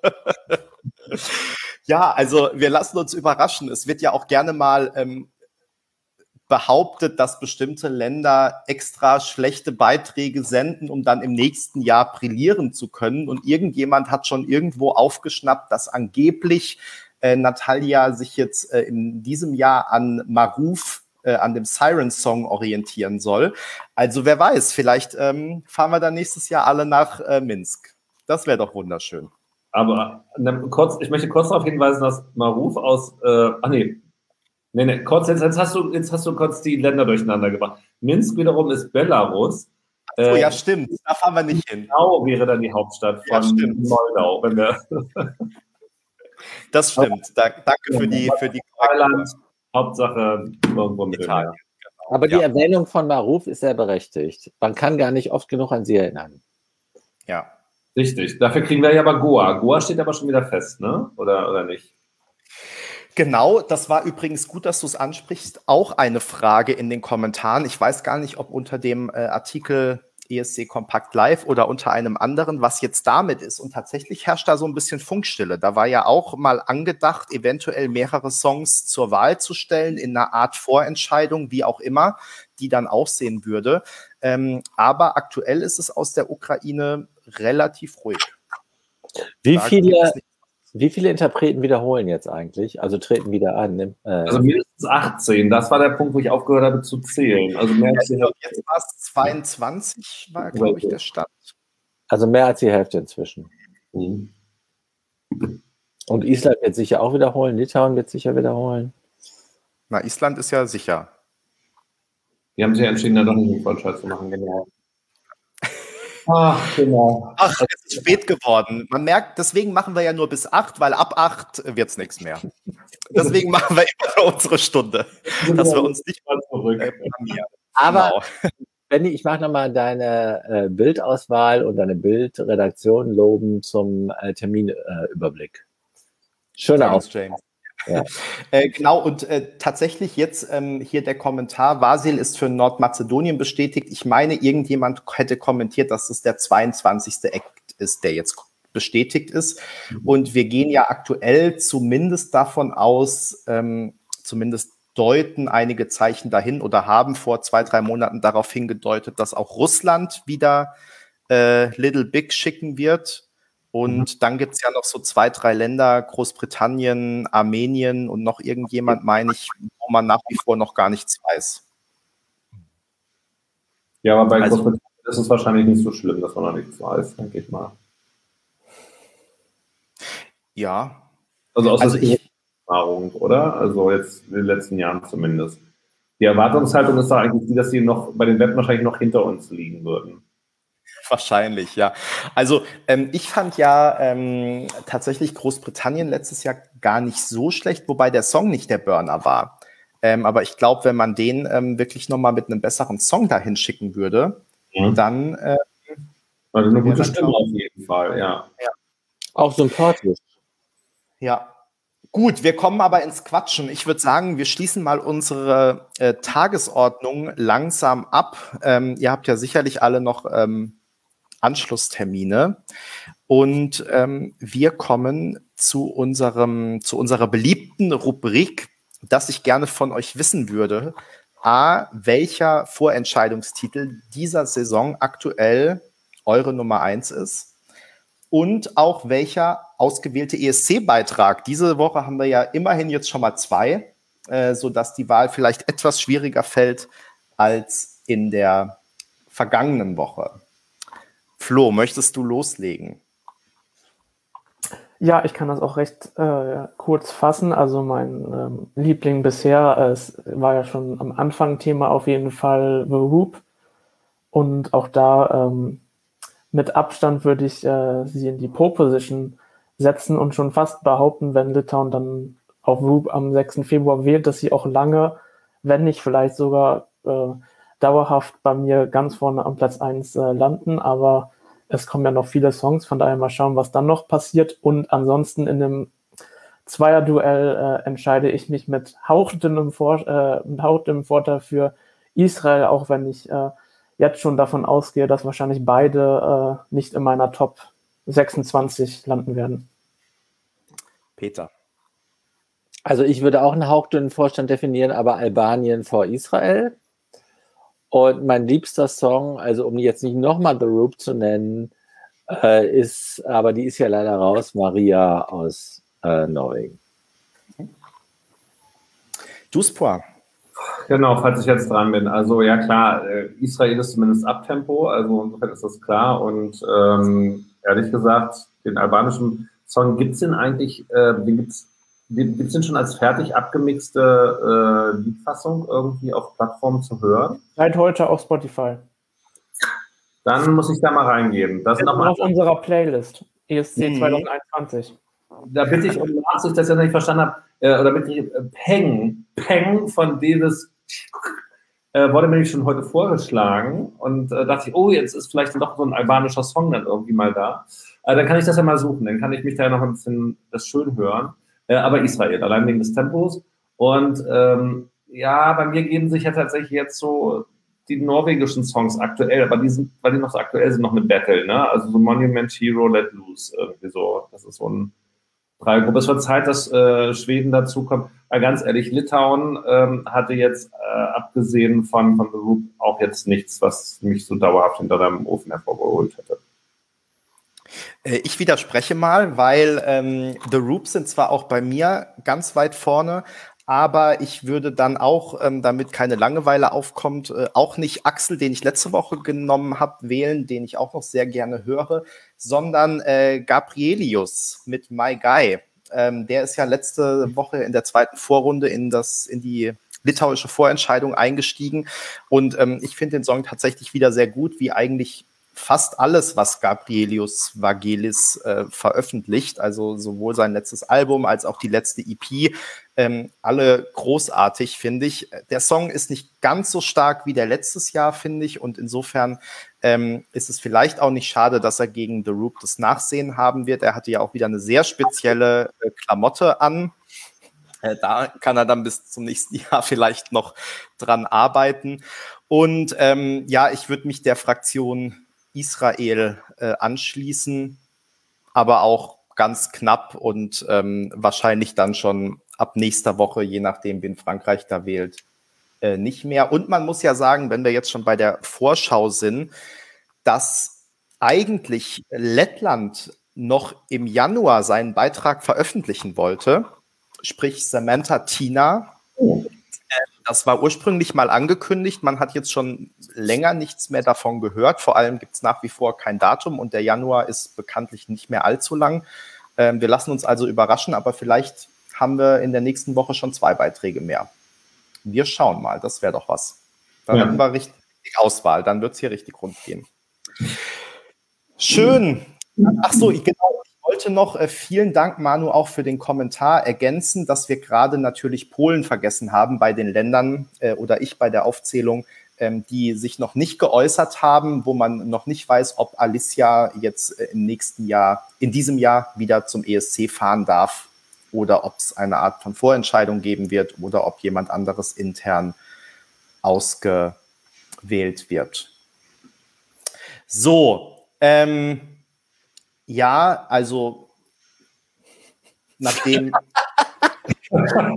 Ja, also wir lassen uns überraschen. Es wird ja auch gerne mal ähm, behauptet, dass bestimmte Länder extra schlechte Beiträge senden, um dann im nächsten Jahr brillieren zu können. Und irgendjemand hat schon irgendwo aufgeschnappt, dass angeblich äh, Natalia sich jetzt äh, in diesem Jahr an Maruf, äh, an dem Siren-Song orientieren soll. Also wer weiß, vielleicht ähm, fahren wir dann nächstes Jahr alle nach äh, Minsk. Das wäre doch wunderschön. Aber ne, kurz, ich möchte kurz darauf hinweisen, dass Maruf aus, äh, ach nee, Nee, nee, kurz, jetzt, jetzt, hast du, jetzt hast du kurz die Länder durcheinander gebracht. Minsk wiederum ist Belarus. Oh ja, stimmt. Da fahren wir nicht hin. Genau wäre dann die Hauptstadt von ja, Moldau. Wenn wir das stimmt. Da, danke für die für die Thailand, Hauptsache irgendwo mit Italien. Genau. Aber die ja. Erwähnung von Maruf ist sehr berechtigt. Man kann gar nicht oft genug an sie erinnern. Ja. Richtig. Dafür kriegen wir ja aber Goa. Goa steht aber schon wieder fest, ne? Oder, oder nicht? Genau, das war übrigens gut, dass du es ansprichst. Auch eine Frage in den Kommentaren. Ich weiß gar nicht, ob unter dem äh, Artikel E S C Kompakt Live oder unter einem anderen, was jetzt damit ist. Und tatsächlich herrscht da so ein bisschen Funkstille. Da war ja auch mal angedacht, eventuell mehrere Songs zur Wahl zu stellen, in einer Art Vorentscheidung, wie auch immer, die dann aussehen würde. Ähm, aber aktuell ist es aus der Ukraine relativ ruhig. Wie da viele... Wie viele Interpreten wiederholen jetzt eigentlich? Also treten wieder an? Ne? Äh also mindestens achtzehn. Das war der Punkt, wo ich aufgehört habe zu zählen. Also mehr als jetzt war es zweiundzwanzig, war, glaube ich, der Stand. Also mehr als die Hälfte inzwischen. Mhm. Und Island wird sicher auch wiederholen. Litauen wird sicher wiederholen. Na, Island ist ja sicher. Die haben sich ja entschieden, da doch nicht einen Vollscheiß zu machen, genau. Ach, genau. Ach, es ist spät geworden. Man merkt, deswegen machen wir ja nur bis acht, weil ab acht wird es nichts mehr. Deswegen machen wir immer unsere Stunde, dass wir uns nicht mal zurück. Aber genau. Benni, ich mache nochmal deine äh, Bildauswahl und deine Bildredaktion loben zum äh, Terminüberblick. Äh, Schöner Aus, James. Ja. äh, genau, und äh, tatsächlich jetzt ähm, hier der Kommentar, Vasil ist für Nordmazedonien bestätigt. Ich meine, irgendjemand hätte kommentiert, dass es der zweiundzwanzigste Act ist, der jetzt bestätigt ist. Mhm. Und wir gehen ja aktuell zumindest davon aus, ähm, zumindest deuten einige Zeichen dahin oder haben vor zwei, drei Monaten darauf hingedeutet, dass auch Russland wieder äh, Little Big schicken wird. Und mhm. dann gibt es ja noch so zwei, drei Länder, Großbritannien, Armenien und noch irgendjemand, meine ich, wo man nach wie vor noch gar nichts weiß. Ja, aber bei also, Großbritannien ist es wahrscheinlich nicht so schlimm, dass man noch nichts weiß, denke ich mal. Ja. Also aus also der Erfahrung, oder? Also jetzt in den letzten Jahren zumindest. Die Erwartungshaltung ist da eigentlich die, dass sie noch bei den Wetten wahrscheinlich noch hinter uns liegen würden. Wahrscheinlich, ja. Also ähm, ich fand ja ähm, tatsächlich Großbritannien letztes Jahr gar nicht so schlecht, wobei der Song nicht der Burner war. Ähm, aber ich glaube, wenn man den ähm, wirklich nochmal mit einem besseren Song dahin schicken würde, mhm. dann... Äh, also eine gute Stimme auf jeden Fall, ja. ja. Auch sympathisch. Ja. Gut, wir kommen aber ins Quatschen. Ich würde sagen, wir schließen mal unsere äh, Tagesordnung langsam ab. Ähm, ihr habt ja sicherlich alle noch... Ähm, Anschlusstermine und ähm, wir kommen zu unserem zu unserer beliebten Rubrik, dass ich gerne von euch wissen würde, a, welcher Vorentscheidungstitel dieser Saison aktuell eure Nummer eins ist und auch welcher ausgewählte E S C-Beitrag. Diese Woche haben wir ja immerhin jetzt schon mal zwei, äh, sodass die Wahl vielleicht etwas schwieriger fällt als in der vergangenen Woche. Flo, möchtest du loslegen? Ja, ich kann das auch recht äh, kurz fassen. Also mein ähm, Liebling bisher, äh, es war ja schon am Anfang Thema auf jeden Fall The Roop. Und auch da ähm, mit Abstand würde ich äh, sie in die Pole-Position setzen und schon fast behaupten, wenn Litauen dann auf Roop am sechsten Februar wählt, dass sie auch lange, wenn nicht vielleicht sogar äh, dauerhaft bei mir ganz vorne am Platz eins äh, landen, aber es kommen ja noch viele Songs, von daher mal schauen, was dann noch passiert. Und ansonsten in dem Zweierduell äh, entscheide ich mich mit hauchdünnem, Vor- äh, mit hauchdünnem Vorteil für Israel, auch wenn ich äh, jetzt schon davon ausgehe, dass wahrscheinlich beide äh, nicht in meiner Top sechsundzwanzig landen werden. Peter. Also ich würde auch einen hauchdünnen Vorstand definieren, aber Albanien vor Israel. Und mein liebster Song, also um jetzt nicht nochmal The Roop zu nennen, äh, ist, aber die ist ja leider raus, Maria aus äh, Norwegen. Duspoir. Genau, falls ich jetzt dran bin. Also ja klar, äh, Israel ist zumindest Abtempo, also insofern ist das klar. Und ähm, ehrlich gesagt, den albanischen Song, gibt es den eigentlich, äh, den gibt's Gibt es denn schon als fertig abgemixte äh, Liedfassung irgendwie auf Plattformen zu hören? Seit heute auf Spotify. Dann muss ich da mal reingeben. Das ist nochmal auf unserer Playlist. E S C Mhm. zwanzig einundzwanzig. Da bitte ich um Nachsicht, dass ich das nicht verstanden habe, äh, oder bitte ich, äh, Peng, Peng von Davis äh, wurde mir nämlich schon heute vorgeschlagen und äh, dachte ich, oh, jetzt ist vielleicht doch so ein albanischer Song dann irgendwie mal da. Äh, dann kann ich das ja mal suchen, dann kann ich mich da ja noch ein bisschen das schön hören. Äh, aber Israel, allein wegen des Tempos. Und ähm, ja, bei mir geben sich ja tatsächlich jetzt so die norwegischen Songs aktuell, aber die sind, weil die noch so aktuell sind, noch mit Battle, ne? Also so Monument Hero, Let Loose, irgendwie so. Das ist so ein Dreiergruppe. Es wird Zeit, dass äh, Schweden dazukommt. Weil ganz ehrlich, Litauen ähm, hatte jetzt, äh, abgesehen von, von The Roop, auch jetzt nichts, was mich so dauerhaft hinter dem Ofen hervorgeholt hätte. Äh, Ich widerspreche mal, weil ähm, The Roop sind zwar auch bei mir ganz weit vorne, aber ich würde dann auch, ähm, damit keine Langeweile aufkommt, äh, auch nicht Axel, den ich letzte Woche genommen habe, wählen, den ich auch noch sehr gerne höre, sondern äh, Gabrielius mit My Guy. Ähm, der ist ja letzte Woche in der zweiten Vorrunde in, das, in die litauische Vorentscheidung eingestiegen. Und ähm, ich finde den Song tatsächlich wieder sehr gut, wie eigentlich fast alles, was Gabrielius Vagelis äh, veröffentlicht, also sowohl sein letztes Album als auch die letzte E P, ähm, alle großartig, finde ich. Der Song ist nicht ganz so stark wie der letztes Jahr, finde ich, und insofern ähm, ist es vielleicht auch nicht schade, dass er gegen The Roop das Nachsehen haben wird. Er hatte ja auch wieder eine sehr spezielle äh, Klamotte an. Äh, da kann er dann bis zum nächsten Jahr vielleicht noch dran arbeiten. Und ähm, ja, ich würde mich der Fraktion Israel äh, anschließen, aber auch ganz knapp und ähm, wahrscheinlich dann schon ab nächster Woche, je nachdem, wen Frankreich da wählt, äh, nicht mehr. Und man muss ja sagen, wenn wir jetzt schon bei der Vorschau sind, dass eigentlich Lettland noch im Januar seinen Beitrag veröffentlichen wollte, sprich Samantha Tina. Das war ursprünglich mal angekündigt. Man hat jetzt schon länger nichts mehr davon gehört. Vor allem gibt es nach wie vor kein Datum und der Januar ist bekanntlich nicht mehr allzu lang. Ähm, wir lassen uns also überraschen, aber vielleicht haben wir in der nächsten Woche schon zwei Beiträge mehr. Wir schauen mal, das wäre doch was. Dann ja. Haben wir richtig Auswahl, dann wird es hier richtig rund gehen. Schön. Ach so, ich, genau. Ich wollte noch, äh, vielen Dank, Manu, auch für den Kommentar ergänzen, dass wir gerade natürlich Polen vergessen haben bei den Ländern äh, oder ich bei der Aufzählung, ähm, die sich noch nicht geäußert haben, wo man noch nicht weiß, ob Alicia jetzt äh, im nächsten Jahr, in diesem Jahr wieder zum E S C fahren darf oder ob es eine Art von Vorentscheidung geben wird oder ob jemand anderes intern ausgewählt wird. So, ähm, ja, also nachdem ich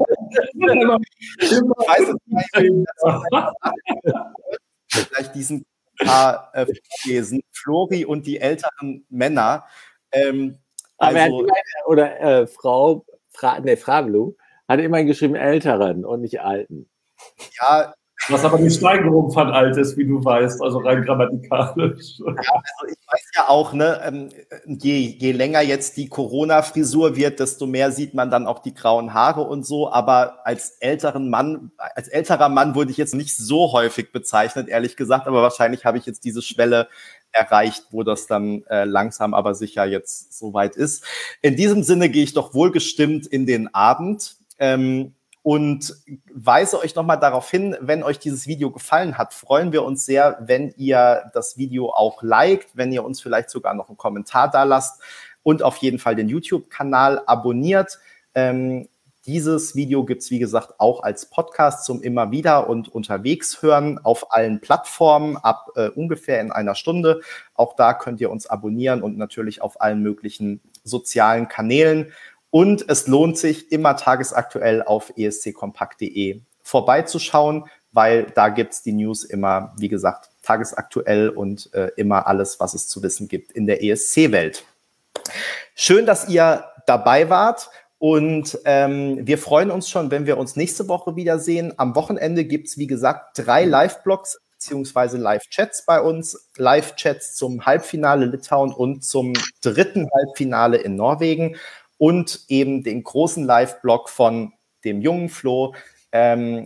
weiß nicht, vielleicht diesen paar äh, vorlesen, Flori und die älteren Männer. Ähm, Aber also, immer, oder äh, Frau, Fra, nee, Fravlu hat immerhin geschrieben Älteren und nicht Alten. Ja. Was aber die Steigerung von alt ist, wie du weißt, also rein grammatikalisch. Ja, also ich weiß ja auch, ne, je, je länger jetzt die Corona-Frisur wird, desto mehr sieht man dann auch die grauen Haare und so, aber als älteren Mann, als älterer Mann wurde ich jetzt nicht so häufig bezeichnet, ehrlich gesagt, aber wahrscheinlich habe ich jetzt diese Schwelle erreicht, wo das dann äh, langsam aber sicher jetzt soweit ist. In diesem Sinne gehe ich doch wohlgestimmt in den Abend. Ähm, Und weise euch nochmal darauf hin, wenn euch dieses Video gefallen hat, freuen wir uns sehr, wenn ihr das Video auch liked, wenn ihr uns vielleicht sogar noch einen Kommentar da lasst und auf jeden Fall den YouTube-Kanal abonniert. Ähm, dieses Video gibt es, wie gesagt, auch als Podcast zum immer wieder und unterwegs hören auf allen Plattformen ab äh, ungefähr in einer Stunde. Auch da könnt ihr uns abonnieren und natürlich auf allen möglichen sozialen Kanälen. Und es lohnt sich, immer tagesaktuell auf e s c kompakt punkt de vorbeizuschauen, weil da gibt es die News immer, wie gesagt, tagesaktuell und äh, immer alles, was es zu wissen gibt in der E S C-Welt. Schön, dass ihr dabei wart und ähm, wir freuen uns schon, wenn wir uns nächste Woche wiedersehen. Am Wochenende gibt es, wie gesagt, drei Live-Blogs beziehungsweise Live-Chats bei uns. Live-Chats zum Halbfinale Litauen und zum dritten Halbfinale in Norwegen. Und eben den großen Live-Blog von dem jungen Flo ähm,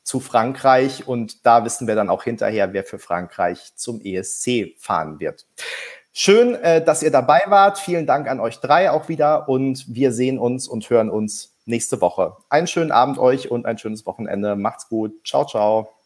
zu Frankreich und da wissen wir dann auch hinterher, wer für Frankreich zum E S C fahren wird. Schön, äh, dass ihr dabei wart. Vielen Dank an euch drei auch wieder und wir sehen uns und hören uns nächste Woche. Einen schönen Abend euch und ein schönes Wochenende. Macht's gut. Ciao, ciao.